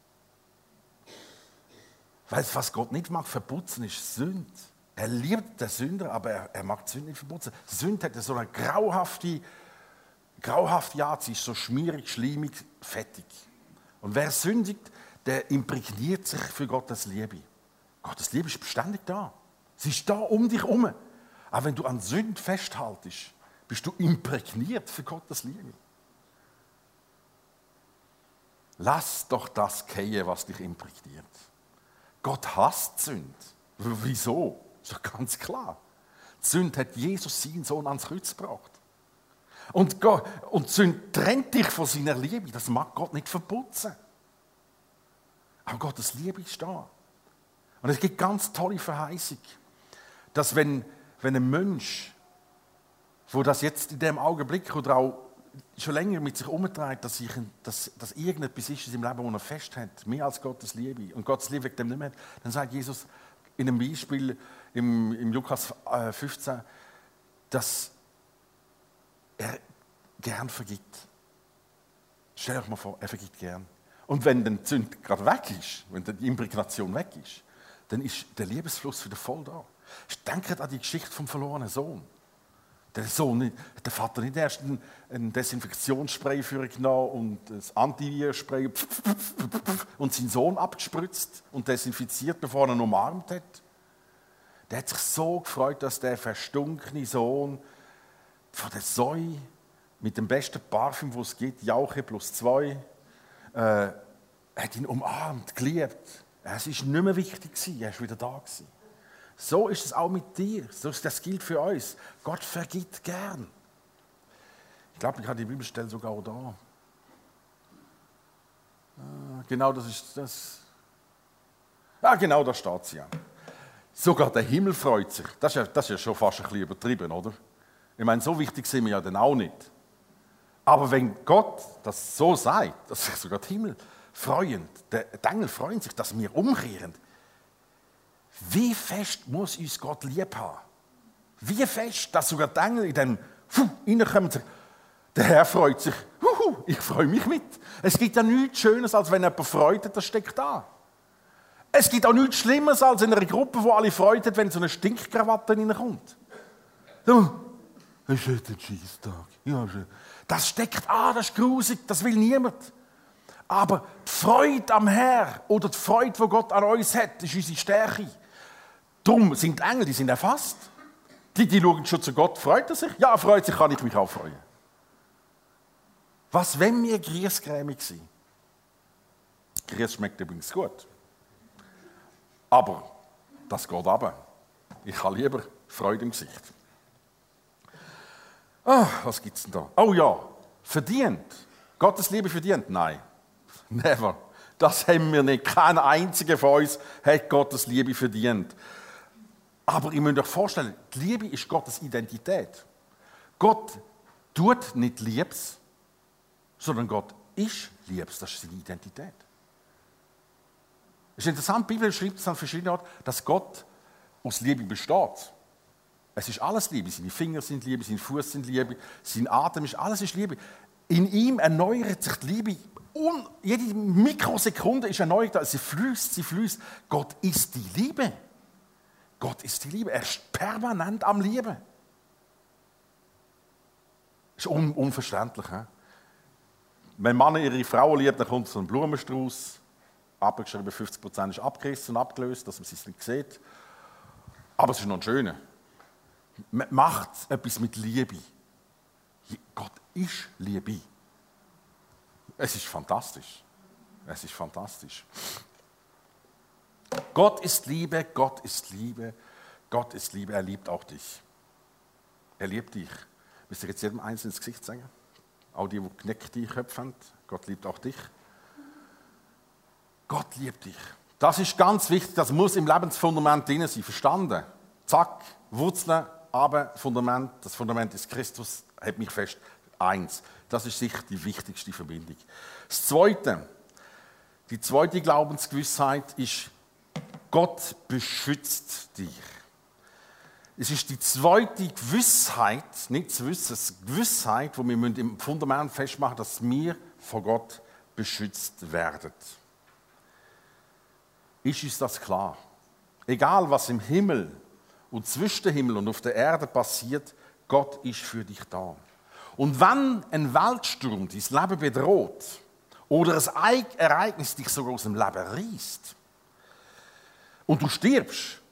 Speaker 1: Weil was Gott nicht mag verputzen, ist Sünde. Er liebt den Sünder, aber er, er mag die Sünde nicht verputzen. Sünde hat so eine grauhafte, grauhafte Art, sie ist so schmierig, schleimig, fettig. Und wer sündigt, der imprägniert sich für Gottes Liebe. Gottes Liebe ist beständig da. Sie ist da um dich herum. Aber wenn du an Sünde festhaltest, bist du imprägniert für Gottes Liebe. Lass doch das gehen, was dich imprägniert. Gott hasst Sünde. Wieso? Ist doch ganz klar. Die Sünde hat Jesus, seinen Sohn, ans Kreuz gebracht. Und, Gott, und die Sünde trennt dich von seiner Liebe. Das mag Gott nicht verputzen. Aber Gottes Liebe ist da. Und es gibt ganz tolle Verheißung, dass wenn, wenn ein Mensch, wo das jetzt in dem Augenblick oder auch schon länger mit sich umtreibt, dass, dass, dass irgendetwas ist in seinem Leben, das er festhält, mehr als Gottes Liebe, und Gottes Liebe wegen dem nicht mehr hat, dann sagt Jesus in einem Beispiel im, im Lukas fünfzehn, dass er gern vergibt. Stell euch mal vor, er vergibt gern. Und wenn dann die Sünde gerade weg ist, wenn die Imprägnation weg ist, dann ist der Liebesfluss wieder voll da. Denkt an die Geschichte vom verlorenen Sohn. Der Sohn, der Vater nicht erst ein, ein Desinfektionsspray für ihn genommen und das Antivirenspray und seinen Sohn abgespritzt und desinfiziert, bevor er ihn umarmt hat. Der hat sich so gefreut, dass der verstunkene Sohn von der Zoe mit dem besten Parfüm, wo es gibt, Jauche plus zwei, äh, hat ihn umarmt, geliebt. Es war nicht mehr wichtig, er war wieder da gewesen. So ist es auch mit dir. So ist das gilt für uns. Gott vergibt gern. Ich glaube, ich habe die Bibelstelle sogar auch da. Ah, genau, das ist das. Ah, genau, da steht sie ja. Sogar der Himmel freut sich. Das ist, ja, das ist ja schon fast ein bisschen übertrieben, oder? Ich meine, so wichtig sind wir ja dann auch nicht. Aber wenn Gott das so sagt, dass sich sogar der Himmel freuen, die Engel freuen sich, dass wir umkehren. Wie fest muss uns Gott lieb haben? Wie fest, dass sogar die Engel in dem reinkommen und sagen, der Herr freut sich, Huhu, ich freue mich mit. Es gibt ja nichts Schönes, als wenn jemand Freude hat, das steckt da. Es gibt auch nichts Schlimmeres, als in einer Gruppe, wo alle Freude hat, wenn so eine Stinkkrawatte reinkommt. So, es ist heute ein Scheisstag. Ja, das steckt an, das ist grusig, das will niemand. Aber die Freude am Herrn oder die Freude, die Gott an uns hat, ist unsere Stärke. Darum sind die Engel, die sind erfasst. Die, die schauen schon zu Gott, freut er sich? Ja, er freut sich, kann ich mich auch freuen. Was, wenn wir griesgrämig sind? Grieß schmeckt übrigens gut. Aber das geht runter. Ich habe lieber Freude im Gesicht. Ah, was gibt es denn da? Oh ja, verdient. Gottes Liebe verdient? Nein. Never. Das haben wir nicht. Kein einziger von uns hat Gottes Liebe verdient. Aber ihr müsst euch vorstellen, die Liebe ist Gottes Identität. Gott tut nicht Liebes, sondern Gott ist Liebes. Das ist seine Identität. Es ist interessant, die Bibel schreibt es an verschiedenen Orten, dass Gott aus Liebe besteht. Es ist alles Liebe. Seine Finger sind Liebe, sein Fuß sind Liebe, sein Atem ist, alles ist Liebe. In ihm erneuert sich die Liebe. Und jede Mikrosekunde ist erneuert. Sie fließt, sie fließt. Gott ist die Liebe. Gott ist die Liebe. Er ist permanent am Lieben. Das ist un- unverständlich. He? Wenn Männer ihre Frau liebt, dann kommt so ein Blumenstrauß. Abgeschrieben, fünfzig Prozent ist abgerissen und abgelöst, dass man es nicht sieht. Aber es ist noch ein schöner. Man macht etwas mit Liebe. Gott ist Liebe. Es ist fantastisch. Es ist fantastisch. Gott ist Liebe, Gott ist Liebe, Gott ist Liebe, er liebt auch dich. Er liebt dich. Müsst ihr jetzt jedem Einzelnen ins Gesicht sagen? Auch die, die knickte Köpfe haben. Gott liebt auch dich. Gott liebt dich. Das ist ganz wichtig, das muss im Lebensfundament drin sein. Verstanden? Zack, Wurzeln, aber Fundament. Das Fundament ist Christus, hält mich fest. eins. Das ist sicher die wichtigste Verbindung. Das Zweite, die zweite Glaubensgewissheit ist, Gott beschützt dich. Es ist die zweite Gewissheit, nicht zu wissen, es ist die Gewissheit, wo wir im Fundament festmachen, dass wir von Gott beschützt werden. Ist uns das klar? Egal, was im Himmel und zwischen dem Himmel und auf der Erde passiert, Gott ist für dich da. Und wenn ein Weltsturm dein Leben bedroht oder ein Ereignis dich sogar aus dem Leben reißt und du stirbst,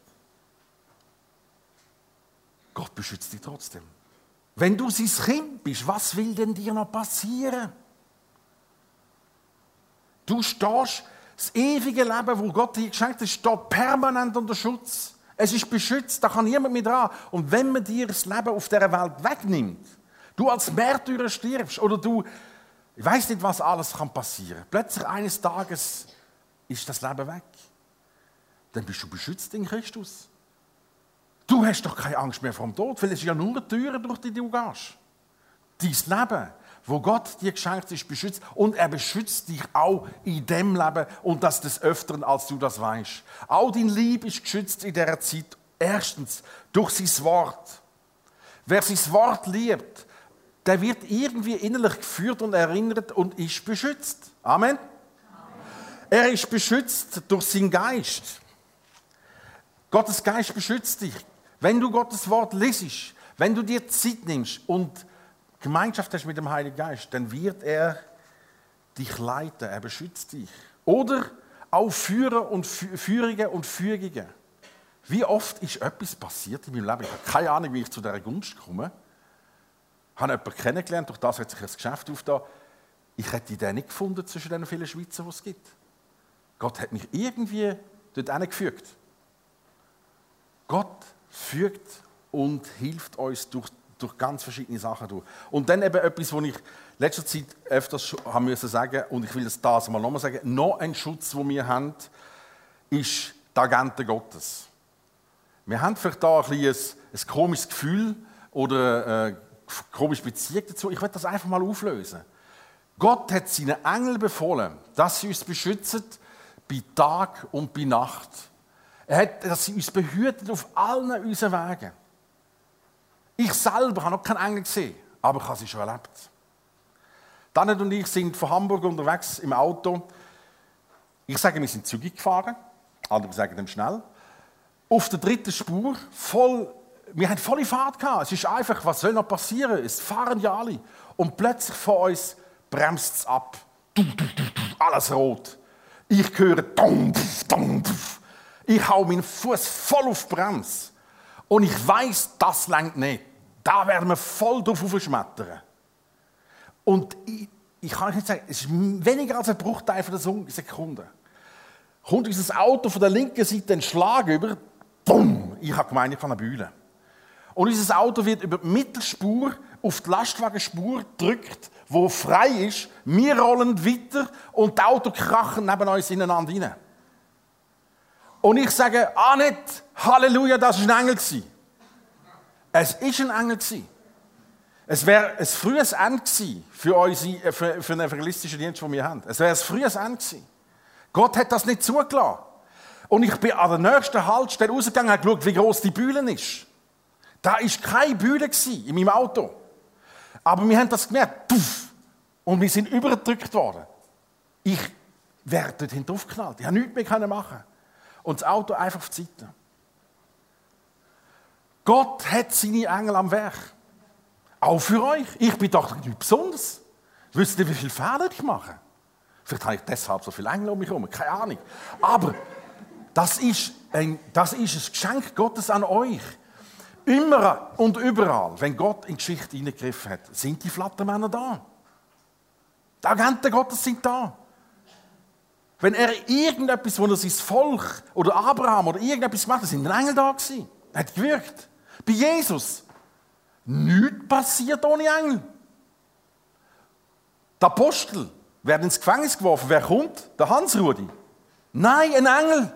Speaker 1: Gott beschützt dich trotzdem. Wenn du sein Kind bist, was will denn dir noch passieren? Du stehst, das ewige Leben, das Gott dir geschenkt hat, steht permanent unter Schutz. Es ist beschützt, da kann niemand mehr dran. Und wenn man dir das Leben auf dieser Welt wegnimmt, du als Märtyrer stirbst oder du, ich weiß nicht, was alles kann passieren. Plötzlich eines Tages ist das Leben weg. Dann bist du beschützt in Christus. Du hast doch keine Angst mehr vor dem Tod, weil es ist ja nur eine Tür, durch die du gehst. Dein Leben, wo Gott dir geschenkt hat, ist beschützt. Und er beschützt dich auch in dem Leben und das des Öfteren, als du das weißt. Auch dein Lieb ist geschützt in dieser Zeit. Erstens, durch sein Wort. Wer sein Wort liebt, der wird irgendwie innerlich geführt und erinnert und ist beschützt. Amen. Amen. Er ist beschützt durch seinen Geist. Gottes Geist beschützt dich. Wenn du Gottes Wort liest, wenn du dir Zeit nimmst und Gemeinschaft hast mit dem Heiligen Geist, dann wird er dich leiten, er beschützt dich. Oder auch Führer und Führungen und Fügungen. Wie oft ist etwas passiert in meinem Leben? Ich habe keine Ahnung, wie ich zu dieser Gunst komme. Ich habe jemanden kennengelernt, durch das hat sich ein Geschäft aufgetan. Ich hätte den nicht gefunden zwischen den vielen Schweizer, die es gibt. Gott hat mich irgendwie dort hingefügt. Gott fügt und hilft uns durch, durch ganz verschiedene Sachen durch. Und dann eben etwas, was ich in letzter Zeit öfters haben müssen sagen, und ich will das das mal nochmal sagen, noch ein Schutz, den wir haben, ist die Agenten Gottes. Wir haben vielleicht da ein, ein, ein komisches Gefühl oder eine komische Beziehung dazu. Ich will das einfach mal auflösen. Gott hat seinen Engeln befohlen, dass sie uns beschützen bei Tag und bei Nacht. Er hat, dass sie uns behütet auf allen unseren Wegen. Ich selber habe noch keinen Engel gesehen, aber ich habe sie schon erlebt. Danet und ich sind von Hamburg unterwegs im Auto. Ich sage, wir sind zügig gefahren, andere sagen dem schnell. Auf der dritten Spur, voll, wir hatten volle Fahrt gehabt. Es ist einfach, was soll noch passieren? Es fahren ja alle. Und plötzlich von uns bremst es ab. Alles rot. Ich höre, ich hau meinen Fuß voll auf die Bremse. Und ich weiss, das reicht nicht. Da werden wir voll drauf aufschmettern. Und ich, ich kann euch nicht sagen, es ist weniger als ein Bruchteil von der Sekunde. Kommt unser Auto von der linken Seite einen Schlag über, bumm, ich habe gemeint, ich kann eine Bühne. Und unser Auto wird über die Mittelspur auf die Lastwagenspur gedrückt, wo frei ist. Wir rollen weiter und die Autos krachen neben uns ineinander rein. Und ich sage, ah nicht, Halleluja, das war ein Engel. Es war ein Engel. Es wäre ein frühes Ende für, unsere, für, für den evangelistischen Dienst, den wir haben. Es wäre ein frühes Ende gewesen. Gott hat das nicht zugelassen. Und ich bin an der nächsten Haltestelle rausgegangen und habe geschaut, wie gross die Bühne ist. Da war keine Bühne in meinem Auto. Aber wir haben das gemerkt. Und wir sind übergedrückt worden. Ich wäre dort hinten aufgeknallt. Ich konnte nichts mehr machen. Und das Auto einfach auf die Seite. Gott hat seine Engel am Werk. Auch für euch. Ich bin doch nicht besonders. Wisst ihr, wie viele Fehler ich mache? Vielleicht habe ich deshalb so viele Engel um mich herum. Keine Ahnung. Aber das ist, ein, das ist ein Geschenk Gottes an euch. Immer und überall, wenn Gott in die Geschichte hineingegriffen hat, sind die Flattermänner da. Die Agenten Gottes sind da. Wenn er irgendetwas, wo er sein Volk oder Abraham oder irgendetwas gemacht hat, sind die Engel da gewesen. Er hat gewirkt. Bei Jesus. Nichts passiert ohne Engel. Die Apostel werden ins Gefängnis geworfen. Wer kommt? Der Hans-Rudi. Nein, ein Engel.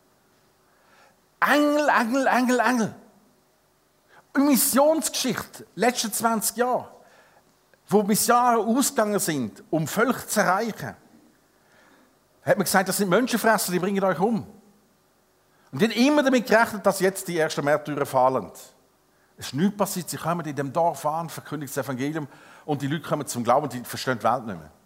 Speaker 1: Engel, Engel, Engel, Engel. Eine Missionsgeschichte, letzte zwanzig Jahre. wo Missionare ausgegangen sind, um Völker zu erreichen, hat man gesagt, das sind Menschenfresser, die bringen euch um. Und die haben immer damit gerechnet, dass jetzt die ersten Märtyrer fallen. Es ist nichts passiert, sie kommen in dem Dorf an, verkündigen das Evangelium und die Leute kommen zum Glauben und die verstehen die Welt nicht mehr.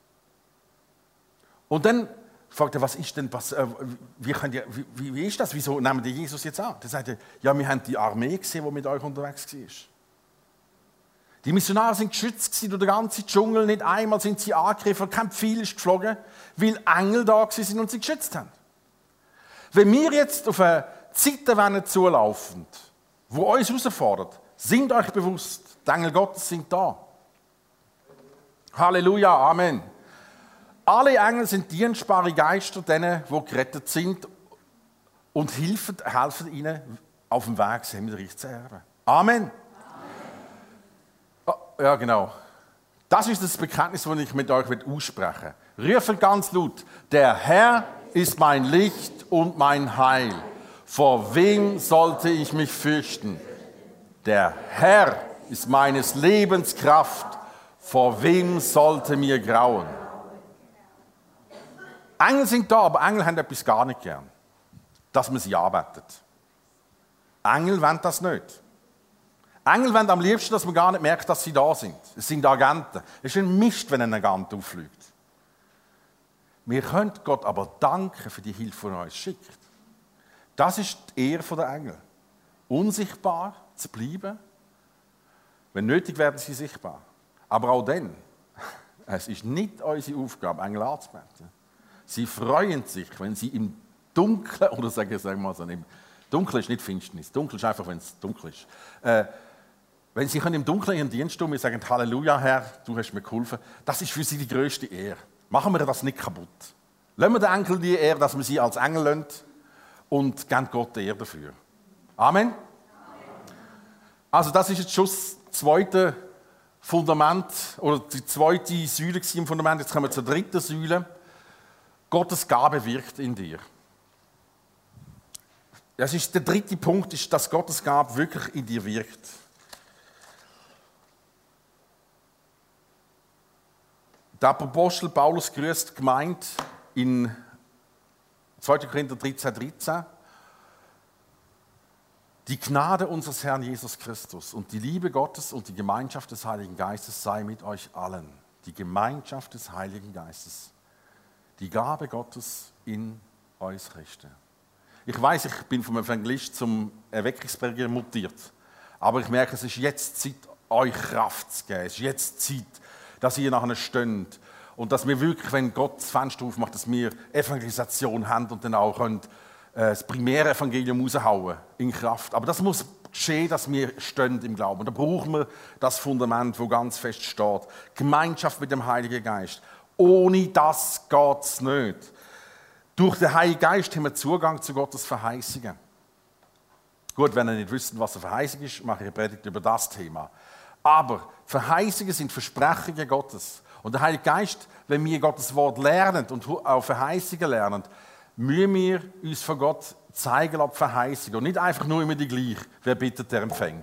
Speaker 1: Und dann fragt er, was ist denn, was, äh, wie, könnt ihr, wie, wie ist das, wieso nehmen die Jesus jetzt an? Dann sagt er, ja, wir haben die Armee gesehen, die mit euch unterwegs war. Die Missionare sind geschützt durch den ganzen Dschungel, nicht einmal sind sie angegriffen, kein Pfeil ist geflogen, weil Engel da waren und sie geschützt haben. Wenn wir jetzt auf eine Zeitenwende zulaufen, die uns herausfordert, seid euch bewusst, die Engel Gottes sind da. Halleluja, Amen. Alle Engel sind dienstbare Geister, denen, die gerettet sind und helfen, helfen ihnen auf dem Weg, das Himmelreich zu erben. Amen. Oh, ja, genau. Das ist das Bekenntnis, das ich mit euch aussprechen will. Rufen ganz laut: Der Herr ist mein Licht und mein Heil. Vor wem sollte ich mich fürchten? Der Herr ist meines Lebens Kraft. Vor wem sollte mir grauen? Engel sind da, aber Engel haben etwas gar nicht gern. Dass man sie arbeitet. Engel wollen das nicht. Engel wollen am liebsten, dass man gar nicht merkt, dass sie da sind. Es sind Agenten. Es ist ein Mist, wenn ein Agent auffliegt. Wir können Gott aber danken für die Hilfe, die er uns schickt. Das ist die Ehre der Engel. Unsichtbar zu bleiben. Wenn nötig, werden sie sichtbar. Aber auch dann, es ist nicht unsere Aufgabe, Engel anzubeten. Sie freuen sich, wenn sie im Dunkeln, oder sagen wir mal so, im Dunkeln ist nicht Finsternis, Dunkel ist einfach, wenn es dunkel ist. Äh, wenn sie können im Dunkeln ihren Dienst tun und sagen, Halleluja, Herr, du hast mir geholfen, das ist für sie die grösste Ehre. Machen wir das nicht kaputt. Lassen wir den Engeln die Ehre, dass wir sie als Engel lassen und geben Gott die Ehre dafür. Amen. Also das ist jetzt schon das zweite Fundament, oder die zweite Säule im Fundament. Jetzt kommen wir zur dritten Säule. Gottes Gabe wirkt in dir. Das ist der dritte Punkt, ist, dass Gottes Gabe wirklich in dir wirkt. Der Apostel Paulus grüßt die Gemeinde in zweiter Korinther dreizehn, dreizehn. Die Gnade unseres Herrn Jesus Christus und die Liebe Gottes und die Gemeinschaft des Heiligen Geistes sei mit euch allen. Die Gemeinschaft des Heiligen Geistes. Die Gabe Gottes in uns richten. Ich weiß, ich bin vom Evangelist zum Erweckungsprediger mutiert. Aber ich merke, es ist jetzt Zeit, euch Kraft zu geben. Es ist jetzt Zeit, dass ihr nachher steht. Und dass wir wirklich, wenn Gott das Fenster aufmacht, dass wir Evangelisation haben und dann auch können, äh, das primäre Evangelium raushauen in Kraft. Aber das muss geschehen, dass wir stehen im Glauben. Und da brauchen wir das Fundament, wo ganz fest steht. Gemeinschaft mit dem Heiligen Geist. Ohne das geht es nicht. Durch den Heiligen Geist haben wir Zugang zu Gottes Verheißungen. Gut, wenn ihr nicht wisst, was eine Verheißung ist, mache ich eine Predigt über das Thema. Aber Verheißungen sind Versprechungen Gottes. Und der Heilige Geist, wenn wir Gottes Wort lernen und auch Verheißungen lernen, müssen wir uns von Gott zeigen, ob Verheißungen. Und nicht einfach nur immer die gleiche. Wer bittet, der empfängt.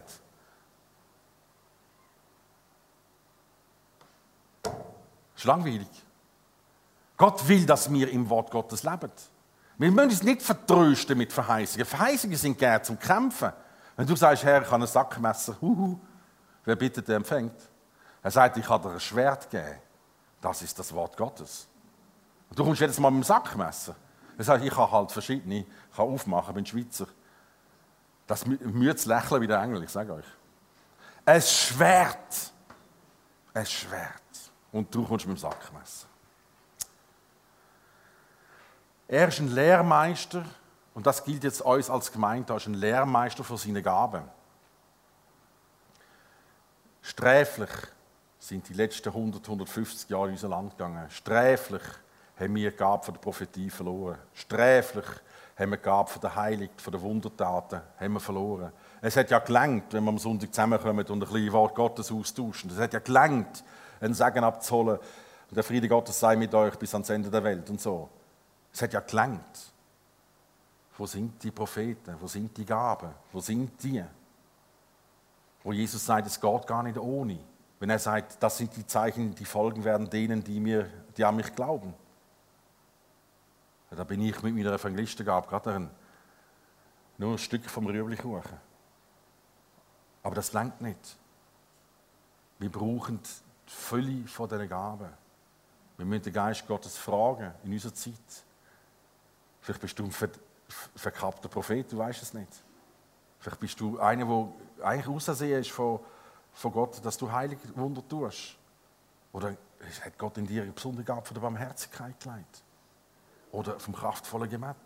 Speaker 1: Das ist langweilig. Gott will, dass wir im Wort Gottes leben. Wir müssen uns nicht vertrösten mit Verheißungen. Verheißungen sind gerne zum Kämpfen. Wenn du sagst, Herr, ich habe ein Sackmesser, huhu, wer bittet, der empfängt. Er sagt, ich kann dir ein Schwert geben. Das ist das Wort Gottes. Und du kommst jedes Mal mit dem Sackmesser. Er sagt, ich habe halt verschiedene, ich kann aufmachen, ich bin Schweizer. Das müde zu lächeln wie der Engel, ich sage euch. Ein Schwert. Ein Schwert. Und du kommst mit dem Sackmesser. Er ist ein Lehrmeister, und das gilt jetzt uns als Gemeinde, er ist ein Lehrmeister für seine Gaben. Sträflich sind die letzten hundert, hundertfünfzig Jahre in unser Land gegangen. Sträflich haben wir die Gabe von der Prophetie verloren. Sträflich haben wir die Gabe von der Heilung, von der Wundertaten haben wir verloren. Es hat ja gelangt, wenn wir am Sonntag zusammenkommen und ein bisschen Wort Gottes austauschen. Es hat ja gelangt, einen Segen abzuholen. Und der Friede Gottes sei mit euch bis ans Ende der Welt und so. Es hat ja gelangt. Wo sind die Propheten? Wo sind die Gaben? Wo sind die? Wo Jesus sagt, es geht gar nicht ohne. Wenn Wenn er sagt, das sind die Zeichen, die folgen werden denen, die, mir, die an mich glauben. Da bin ich mit meiner Evangelistengabe gerade ein, nur ein Stück vom Rüeblikuchen. Aber das langt nicht. Wir brauchen die Fülle von diesen Gaben. Wir müssen den Geist Gottes fragen in unserer Zeit. Vielleicht bist du ein ver- verkappter Prophet, du weißt es nicht. Vielleicht bist du einer, der eigentlich ausersehen ist von, von Gott, dass du heilige Wunder tust. Oder hat Gott in dir eine besondere Gabe von der Barmherzigkeit gelegt? Oder vom kraftvollen Gebet?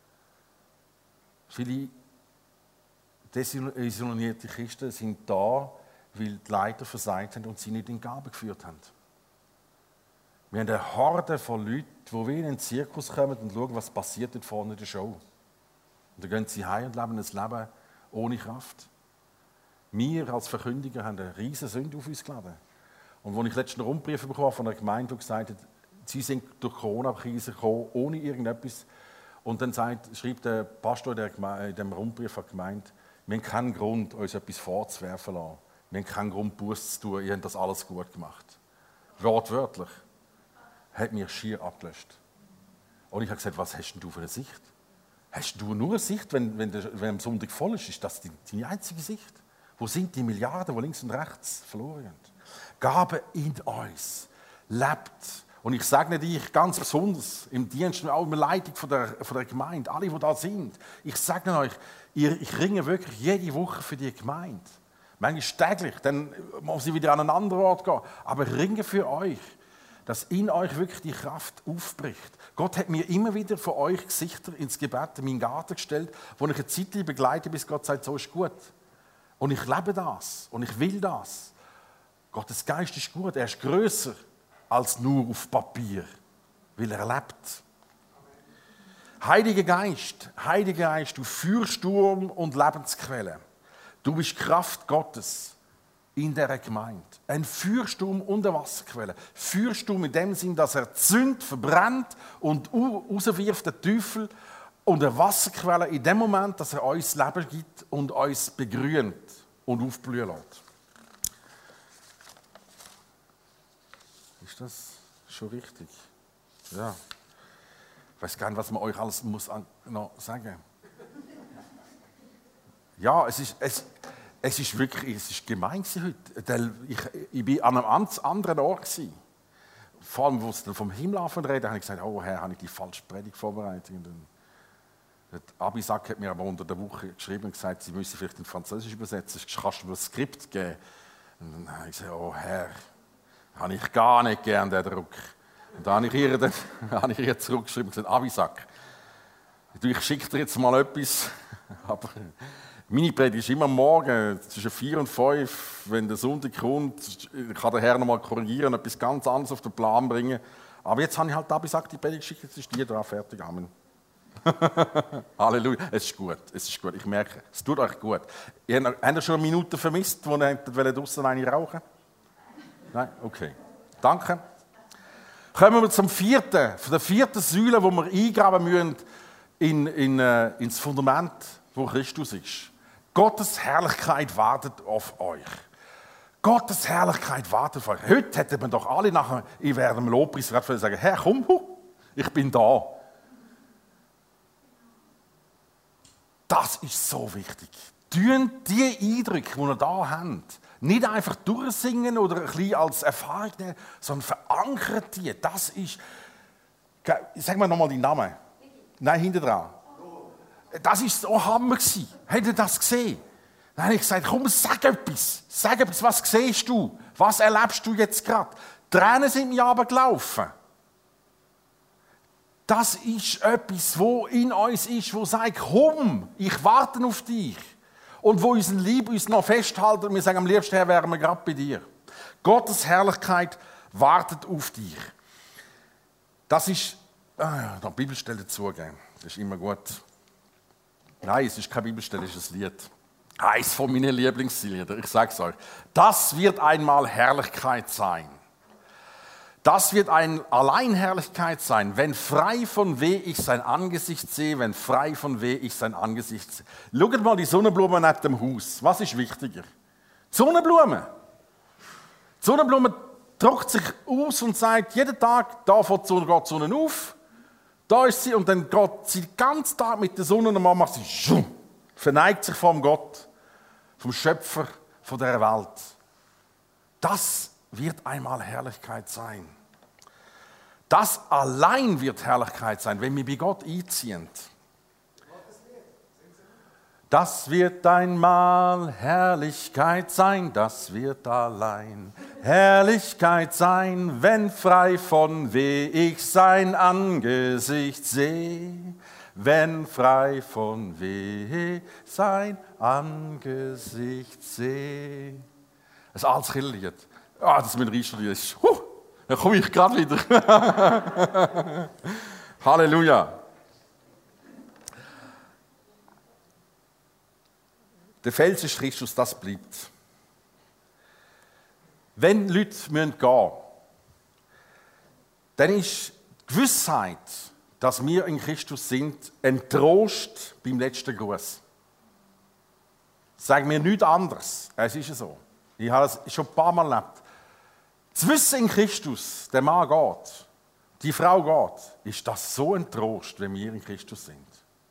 Speaker 1: Viele desillusionierte Christen sind da, weil die Leiter versagt haben und sie nicht in Gaben geführt haben. Wir haben eine Horde von Leuten, die wie in einen Zirkus kommen und schauen, was passiert dort vorne in der Show. Und dann gehen sie heim und leben ein Leben ohne Kraft. Wir als Verkündiger haben eine riesige Sünde auf uns geladen. Und als ich letztens einen Rundbrief bekommen von einer Gemeinde, die gesagt hat, sie sind durch die Corona-Krise gekommen, ohne irgendetwas. Und dann sagt, schreibt der Pastor in dem Rundbrief an die Gemeinde, wir haben keinen Grund, uns etwas vorzuwerfen lassen. Wir haben keinen Grund, Buße zu tun, ihr habt das alles gut gemacht. Wortwörtlich. Hat mir schier abgelöscht. Und ich habe gesagt, was hast denn du für eine Sicht? Hast du nur eine Sicht, wenn, wenn, der, wenn am Sonntag voll ist? Ist das die, deine einzige Sicht? Wo sind die Milliarden, die links und rechts verloren haben? Gabe in uns. Lebt. Und ich sage nicht ich ganz besonders, im Dienst, auch in der Leitung von der, von der Gemeinde, alle, die da sind. Ich sage euch, ich ringe wirklich jede Woche für die Gemeinde. Manchmal täglich, dann muss ich wieder an einen anderen Ort gehen. Aber ringe für euch, dass in euch wirklich die Kraft aufbricht. Gott hat mir immer wieder von euch Gesichter ins Gebet in meinen Garten gestellt, wo ich eine Zeit begleite, bis Gott sagt, so ist gut. Und ich lebe das und ich will das. Gottes Geist ist gut, er ist grösser als nur auf Papier, weil er lebt. Heiliger Geist, Heiliger Geist, du Feuersturm und Lebensquelle. Du bist Kraft Gottes in dieser Gemeinde. Ein Feuersturm und eine Wasserquelle. Feuersturm in dem Sinn, dass er zündet, verbrennt und rauswirft den Teufel. Und eine Wasserquelle in dem Moment, dass er uns Leben gibt und uns begrünt und aufblühen lässt. Ist das schon richtig? Ja. Ich weiß gar nicht, was man euch alles muss noch sagen. Ja, es ist, es, es ist wirklich, es ist gemein heute. Ich, ich war an einem ganz anderen Ort gewesen. Vor allem, wo es vom Himmel anfängt, habe ich gesagt, oh Herr, habe ich die falsche Predigt vorbereitet. Und dann, der Abisak hat mir aber unter der Woche geschrieben und gesagt, sie müssen vielleicht in Französisch übersetzen, kannst du mir das Skript geben? Und dann habe ich gesagt, oh Herr, habe ich gar nicht gern, den Druck. Und dann habe ich ihr, dann, habe ich ihr zurückgeschrieben und gesagt, Abisak, ich schicke dir jetzt mal etwas, aber meine Predigt ist immer morgen, zwischen vier und fünf, wenn der Sonntag kommt, kann der Herr noch mal korrigieren, etwas ganz anderes auf den Plan bringen. Aber jetzt habe ich halt Abisak die Predigt geschickt, jetzt ist die da, fertig, Amen. Halleluja, es ist gut, es ist gut, ich merke, es tut euch gut. Ihr, habt ihr schon eine Minute vermisst, wo ihr draußen eine rauchen? Nein? Okay. Danke. Kommen wir zum vierten, von der vierten Säule, wo wir eingraben müssen in, in, äh, ins Fundament, wo Christus ist. Gottes Herrlichkeit wartet auf euch. Gottes Herrlichkeit wartet auf euch. Heute hätten wir doch alle nachher, ich werde im Lobpreis gerade sagen, Herr, komm, ich bin da. Das ist so wichtig. Tun die Eindrücke, die ihr da habt, nicht einfach durchsingen oder ein bisschen als Erfahrung nehmen, sondern verankert die. Das ist, sag mal nochmal deinen Namen. Nein, hinten dran. Das war so Hammer. Habt ihr das gesehen? Dann habe ich gesagt, komm, sag etwas. Sag etwas, was siehst du? Was erlebst du jetzt gerade? Tränen sind mir aber gelaufen. Das ist etwas, wo in uns ist, wo sagt, komm, ich warte auf dich. Und wo unsere Liebe uns noch festhalten und wir sagen, am liebsten Herr, wären wir gerade bei dir. Gottes Herrlichkeit wartet auf dich. Das ist, ah ja, noch Bibelstelle dazugeben. Das ist immer gut. Nein, es ist keine Bibelstelle, es ist ein Lied. Eins von meinen Lieblingsliedern, ich sage es euch. Das wird einmal Herrlichkeit sein. Das wird eine Alleinherrlichkeit sein, wenn frei von weh ich sein Angesicht sehe, wenn frei von weh ich sein Angesicht sehe. Schaut mal die Sonnenblume neben dem Haus. Was ist wichtiger? Die Sonnenblume. Die Die Sonnenblume drückt sich aus und sagt jeden Tag, da fährt die Sonne, geht die Sonne auf, da ist sie und dann geht sie den ganzen Tag mit der Sonne und dann macht sie schum, verneigt sich vor dem Gott, vom Schöpfer von dieser Welt. Das wird einmal Herrlichkeit sein. Das allein wird Herrlichkeit sein, wenn wir bei Gott einziehen. Das wird einmal Herrlichkeit sein, das wird allein Herrlichkeit sein, wenn frei von Weh ich sein Angesicht sehe. Wenn frei von Weh sein Angesicht sehe. Ein altes Kirchenlied. Ah, das ist mein Riescherlied. Huh, da komme ich gerade wieder. Halleluja. Der Fels ist Christus, das bleibt. Wenn Leute gehen müssen, dann ist die Gewissheit, dass wir in Christus sind, ein Trost beim letzten Gruß. Sagen wir nichts anderes. Es ist so. Ich habe es schon ein paar Mal erlebt. Das Wissen in Christus, der Mann geht, die Frau geht, ist das so ein Trost, wenn wir in Christus sind.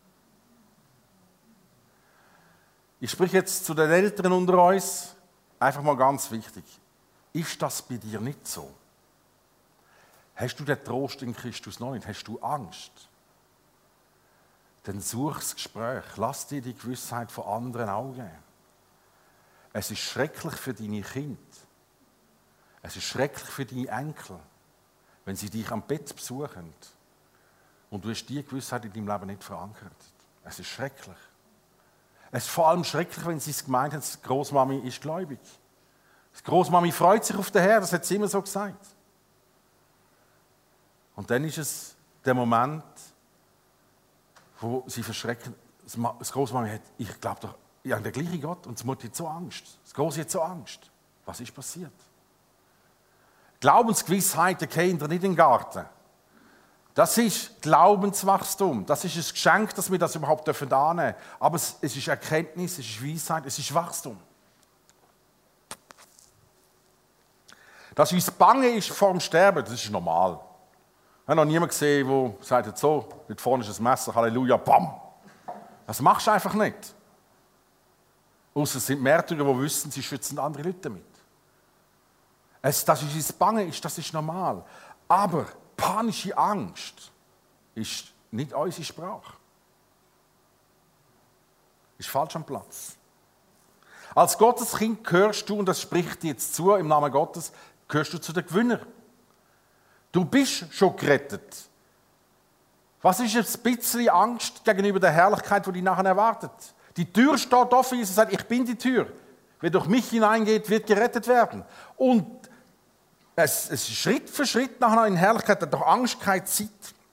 Speaker 1: Ich spreche jetzt zu den Älteren unter uns, einfach mal ganz wichtig. Ist das bei dir nicht so? Hast du den Trost in Christus noch nicht? Hast du Angst? Dann such das Gespräch. Lass dir die Gewissheit von anderen Augen. Es ist schrecklich für deine Kinder. Es ist schrecklich für deine Enkel, wenn sie dich am Bett besuchen und du hast diese Gewissheit in deinem Leben nicht verankert. Es ist schrecklich. Es ist vor allem schrecklich, wenn sie es gemeint haben, die Großmami ist gläubig. Die Großmami freut sich auf den Herrn, das hat sie immer so gesagt. Und dann ist es der Moment, wo sie verschrecken. Das Großmami hat, ich glaube doch, ich habe den gleichen Gott und die Mutter hat so Angst. Das Große hat so Angst. Was ist passiert? Glaubensgewissheit der Kinder nicht in den Garten. Das ist Glaubenswachstum. Das ist ein Geschenk, dass wir das überhaupt annehmen dürfen. Aber es, es ist Erkenntnis, es ist Weisheit, es ist Wachstum. Dass uns bange ist vor dem Sterben, das ist normal. Ich habe noch niemanden gesehen, der sagt, so, dort vorne ist ein Messer, Halleluja, bam. Das machst du einfach nicht. Außer es sind Märtyrer, die wissen, sie schützen andere Leute damit. Es, dass uns bange ist, das ist normal. Aber panische Angst ist nicht unsere Sprache. Ist falsch am Platz. Als Gotteskind gehörst du, und das spricht dir jetzt zu im Namen Gottes, gehörst du zu den Gewinnern. Du bist schon gerettet. Was ist ein bisschen Angst gegenüber der Herrlichkeit, die dich nachher erwartet? Die Tür steht offen, Jesus sagt, ich bin die Tür. Wer durch mich hineingeht, wird gerettet werden. Und es ist Schritt für Schritt nachher in Herrlichkeit, hat doch Angst keine Zeit.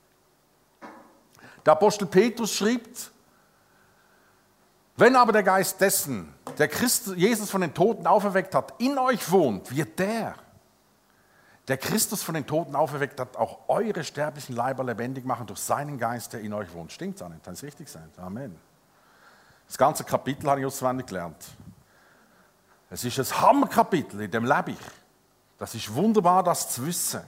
Speaker 1: Der Apostel Petrus schreibt, wenn aber der Geist dessen, der Christus, Jesus von den Toten auferweckt hat, in euch wohnt, wird der, der Christus von den Toten auferweckt hat, auch eure sterblichen Leiber lebendig machen durch seinen Geist, der in euch wohnt. Stimmt's auch nicht? Kann es richtig sein? Amen. Das ganze Kapitel habe ich auswendig gelernt. Es ist ein Hammerkapitel, in dem lebe ich. Das ist wunderbar, das zu wissen.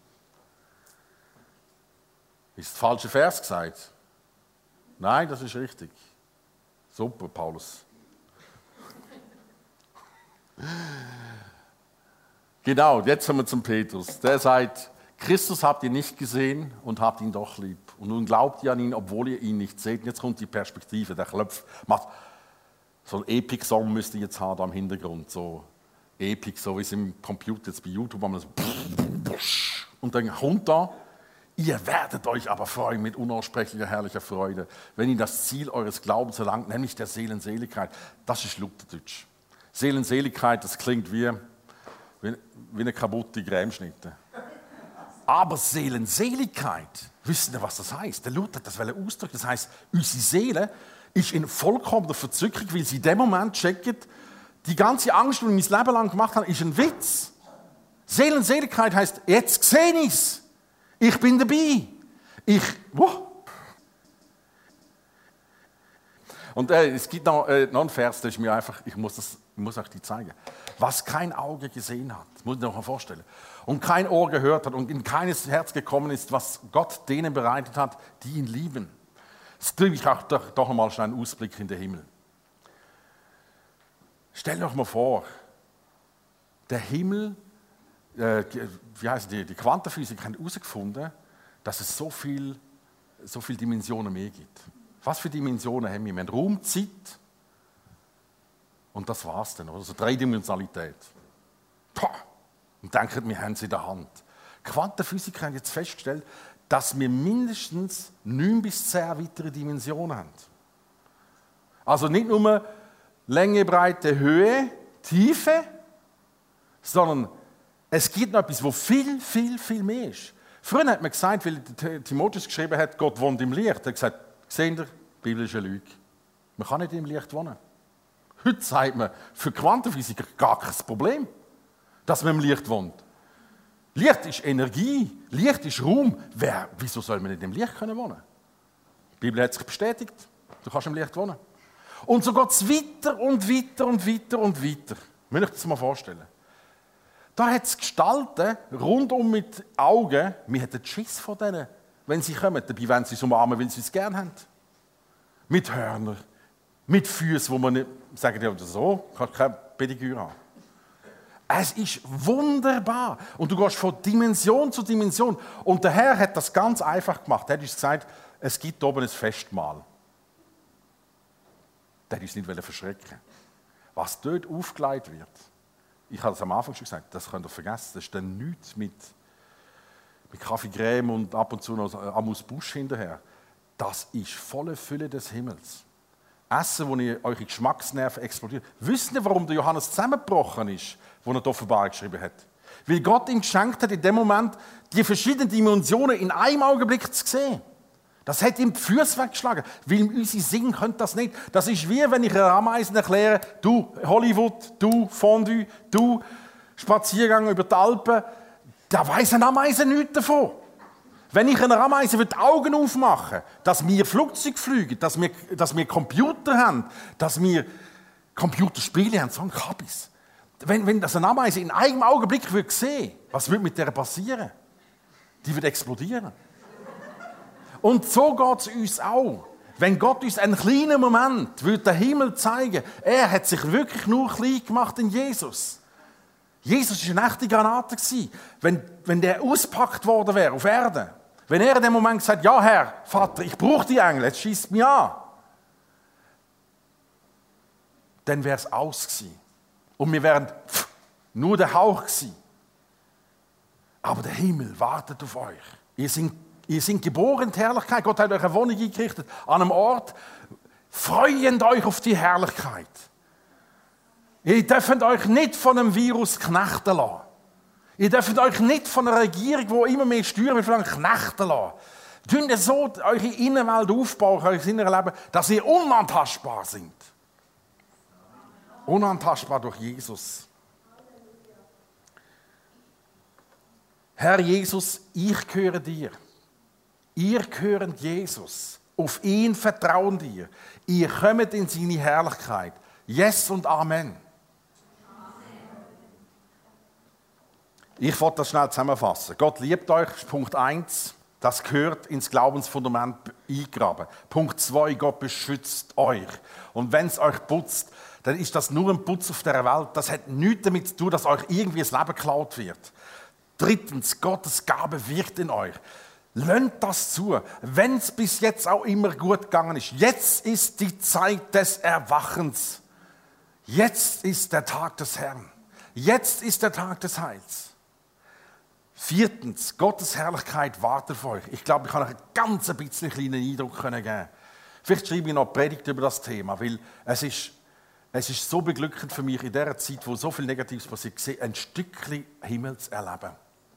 Speaker 1: Ist der falsche Vers gesagt? Nein, das ist richtig. Super, Paulus. Genau, jetzt kommen wir zum Petrus. Der sagt, Christus habt ihr nicht gesehen und habt ihn doch lieb. Und nun glaubt ihr an ihn, obwohl ihr ihn nicht seht. Und jetzt kommt die Perspektive, der klopft, macht so ein Epic-Song müsst ihr jetzt haben da im Hintergrund, so Epic, so wie es im Computer, jetzt bei YouTube, haben wir so und dann kommt da, ihr werdet euch aber freuen mit unaussprechlicher, herrlicher Freude, wenn ihr das Ziel eures Glaubens erlangt, nämlich der Seelenseligkeit. Das ist Lutherdeutsch. Seelenseligkeit, das klingt wie, wie, wie eine kaputte Grämschnitte. Aber Seelenseligkeit, wissen ihr, was das heißt? Der Luther hat das ausdrücken. Das heißt, unsere Seele ist in vollkommener Verzückung, weil sie in dem Moment checkt, die ganze Angst, die ich mein Leben lang gemacht habe, ist ein Witz. Seelenseligkeit heißt, jetzt sehe ich es. Ich bin dabei. Ich, wow. Und äh, es gibt noch, äh, noch einen Vers, der ist mir einfach, ich muss, das, ich muss euch die zeigen. was kein Auge gesehen hat. Das muss ich mir noch mal vorstellen. Und kein Ohr gehört hat und in keines Herz gekommen ist, was Gott denen bereitet hat, die ihn lieben. Jetzt gebe ich auch doch, doch noch mal schnell einen Ausblick in den Himmel. Stell dir doch mal vor, der Himmel, äh, wie heißt die, die Quantenphysik haben herausgefunden, dass es so viel, so viele Dimensionen mehr gibt. Was für Dimensionen haben wir? Wir haben Raum, Zeit und das war's dann, oder? Also Dreidimensionalität. Pah! Und denken, wir haben sie in der Hand. Quantenphysiker haben jetzt festgestellt, dass wir mindestens neun bis zehn weitere Dimensionen haben. Also nicht nur Länge, Breite, Höhe, Tiefe, sondern es gibt noch etwas, was viel, viel, viel mehr ist. Früher hat man gesagt, weil Timotheus geschrieben hat, Gott wohnt im Licht, er hat gesagt, seht ihr, die Bibel ist eine Lüge. Man kann nicht im Licht wohnen. Heute sagt man, für Quantenphysiker gar kein Problem, dass man im Licht wohnt. Licht ist Energie, Licht ist Raum. Wer, wieso soll man nicht im Licht können wohnen? Die Bibel hat sich bestätigt, du kannst im Licht wohnen. Und so geht es weiter und weiter und weiter und weiter. Muss ich das mal vorstellen. Da hat es Gestalten rundum mit Augen, wir hätten Schiss vor denen, wenn sie kommen. Dabei wollen sie es umarmen, weil sie es gerne haben. Mit Hörnern, mit Füßen, wo man nicht, sagen die oder so, kannst keine Pediküre haben. Es ist wunderbar. Und du gehst von Dimension zu Dimension. Und der Herr hat das ganz einfach gemacht. Er hat uns gesagt, es gibt oben ein Festmahl. Der hat uns nicht verschrecken. Was dort aufgelegt wird, ich habe es am Anfang schon gesagt, das könnt ihr vergessen, das ist dann nichts mit, mit Kaffee Creme und ab und zu noch Amus Busch hinterher. Das ist volle Fülle des Himmels. Essen, wo ihr eure Geschmacksnerven explodiert. Wisst ihr, warum der Johannes zusammengebrochen ist, wo er die Offenbarung geschrieben hat? Weil Gott ihm geschenkt hat, in dem Moment die verschiedenen Dimensionen in einem Augenblick zu sehen. Das hat ihm die Füße weggeschlagen, weil unsere Sinn können das nicht. Das ist wie, wenn ich einer Ameisen erkläre, du Hollywood, du Fondue, du Spaziergang über die Alpen, da weiss eine Ameise nichts davon. Wenn ich einer Ameise die Augen aufmachen will, dass wir Flugzeuge fliegen, dass wir, dass wir Computer haben, dass wir Computerspiele haben, so ein Kabis. Wenn, wenn das eine Ameise in einem Augenblick würde sehen, was würde mit der passieren? Die würde explodieren. Und so geht es uns auch. Wenn Gott uns einen kleinen Moment will den Himmel zeigen, er hat sich wirklich nur klein gemacht in Jesus. Jesus war eine echte Granate. Wenn, wenn der ausgepackt worden wäre auf Erde, wenn er in dem Moment gesagt hat, ja Herr, Vater, ich brauche die Engel, jetzt schießt mich an, dann wäre es aus gewesen. Und wir wären pff, nur der Hauch gewesen. Aber der Himmel wartet auf euch. Ihr seid, ihr seid geboren in die Herrlichkeit. Gott hat euch eine Wohnung eingerichtet an einem Ort. Freut euch auf die Herrlichkeit. Ihr dürft euch nicht von einem Virus knechten lassen. Ihr dürft euch nicht von einer Regierung, die immer mehr steuern will, knechten lassen. Tun ihr so eure Innenwelt aufbauen, euer Innenleben, dass ihr unantastbar seid. Unantastbar durch Jesus. Herr Jesus, ich gehöre dir. Ihr gehört Jesus. Auf ihn vertrauen dir. Ihr kommt in seine Herrlichkeit. Yes und Amen. Ich wollte das schnell zusammenfassen. Gott liebt euch, Punkt eins. Das gehört ins Glaubensfundament eingraben. Punkt zwei, Gott beschützt euch. Und wenn es euch putzt, dann ist das nur ein Putz auf dieser Welt. Das hat nichts damit zu tun, dass euch irgendwie das Leben geklaut wird. Drittens, Gottes Gabe wirkt in euch. Lasst das zu, wenn es bis jetzt auch immer gut gegangen ist. Jetzt ist die Zeit des Erwachens. Jetzt ist der Tag des Herrn. Jetzt ist der Tag des Heils. Viertens, Gottes Herrlichkeit wartet auf euch. Ich glaube, ich kann euch einen ganz ein bisschen kleinen Eindruck geben. Vielleicht schreibe ich noch eine Predigt über das Thema, weil es ist, es ist so beglückend für mich in dieser Zeit, wo so viel Negatives passiert, ein Stückchen Himmel zu erleben.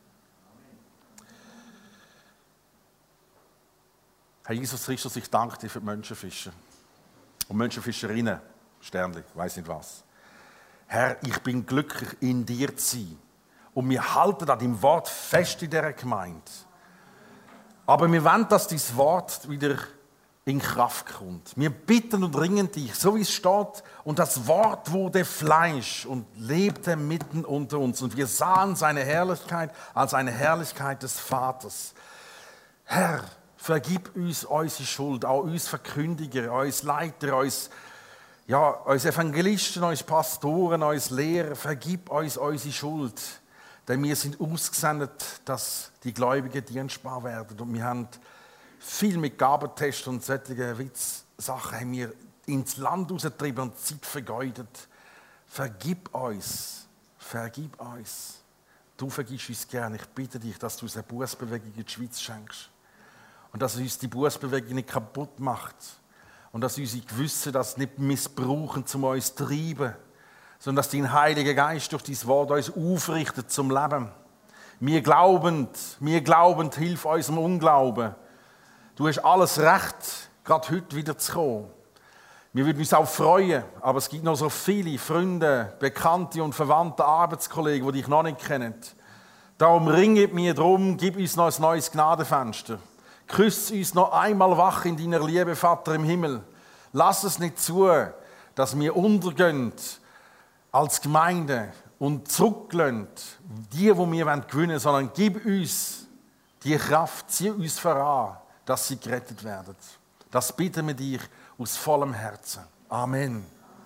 Speaker 1: Herr Jesus Christus, ich danke dir für die Menschenfischer und Menschenfischerinnen, Sternli, ich weiss nicht was. Herr, ich bin glücklich, in dir zu sein. Und wir halten an deinem Wort fest in dieser Gemeinde. Aber wir wollen, dass dein Wort wieder in Kraft kommt. Wir bitten und ringen dich, so wie es steht, und das Wort wurde Fleisch und lebte mitten unter uns. Und wir sahen seine Herrlichkeit als eine Herrlichkeit des Vaters. Herr, vergib uns unsere Schuld, auch uns Verkündiger, uns Leiter, uns, ja, uns Evangelisten, uns Pastoren, uns Lehrer, vergib uns unsere Schuld. Denn wir sind ausgesendet, dass die Gläubigen dienstbar werden. Und wir haben viel mit Gabentests und solchen Witzsachen haben wir ins Land rausgetrieben und Zeit vergeudet. Vergib uns, vergib uns. Du vergibst uns gerne. Ich bitte dich, dass du uns eine Bußbewegung in die Schweiz schenkst. Und dass uns die Bußbewegung nicht kaputt macht. Und dass unsere Gewissen das nicht missbrauchen, um uns zu treiben. Sondern dass dein Heiliger Geist durch dein Wort uns aufrichtet zum Leben. Wir glauben, wir glauben, hilf unserem Unglauben. Du hast alles Recht, gerade heute wieder zu kommen. Wir würden uns auch freuen, aber es gibt noch so viele Freunde, Bekannte und Verwandte, Arbeitskollegen, die dich noch nicht kennen. Darum ringet mir drum, gib uns noch ein neues Gnadenfenster. Küss uns noch einmal wach in deiner Liebe, Vater im Himmel. Lass es nicht zu, dass wir untergehen als Gemeinde und zurücklehnen, die, wo wir gewinnen wollen, sondern gib uns die Kraft, zieh uns voran, dass sie gerettet werden. Das bitten wir dich aus vollem Herzen. Amen.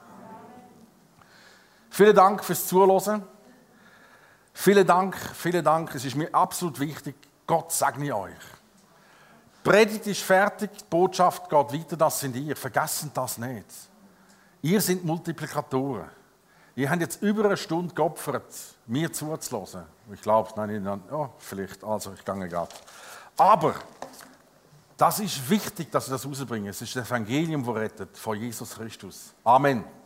Speaker 1: Vielen Dank fürs Zuhören. Vielen Dank, vielen Dank. Es ist mir absolut wichtig. Gott segne euch. Die Predigt ist fertig, die Botschaft geht weiter, das sind ihr. Vergessen das nicht. Ihr seid Multiplikatoren. Ihr habt jetzt über eine Stunde geopfert, mir zuzulassen. Ich glaube, nein, nein, oh, vielleicht, also ich gehe gerade. Aber das ist wichtig, dass wir das rausbringen. Es ist das Evangelium, das rettet, von Jesus Christus. Amen.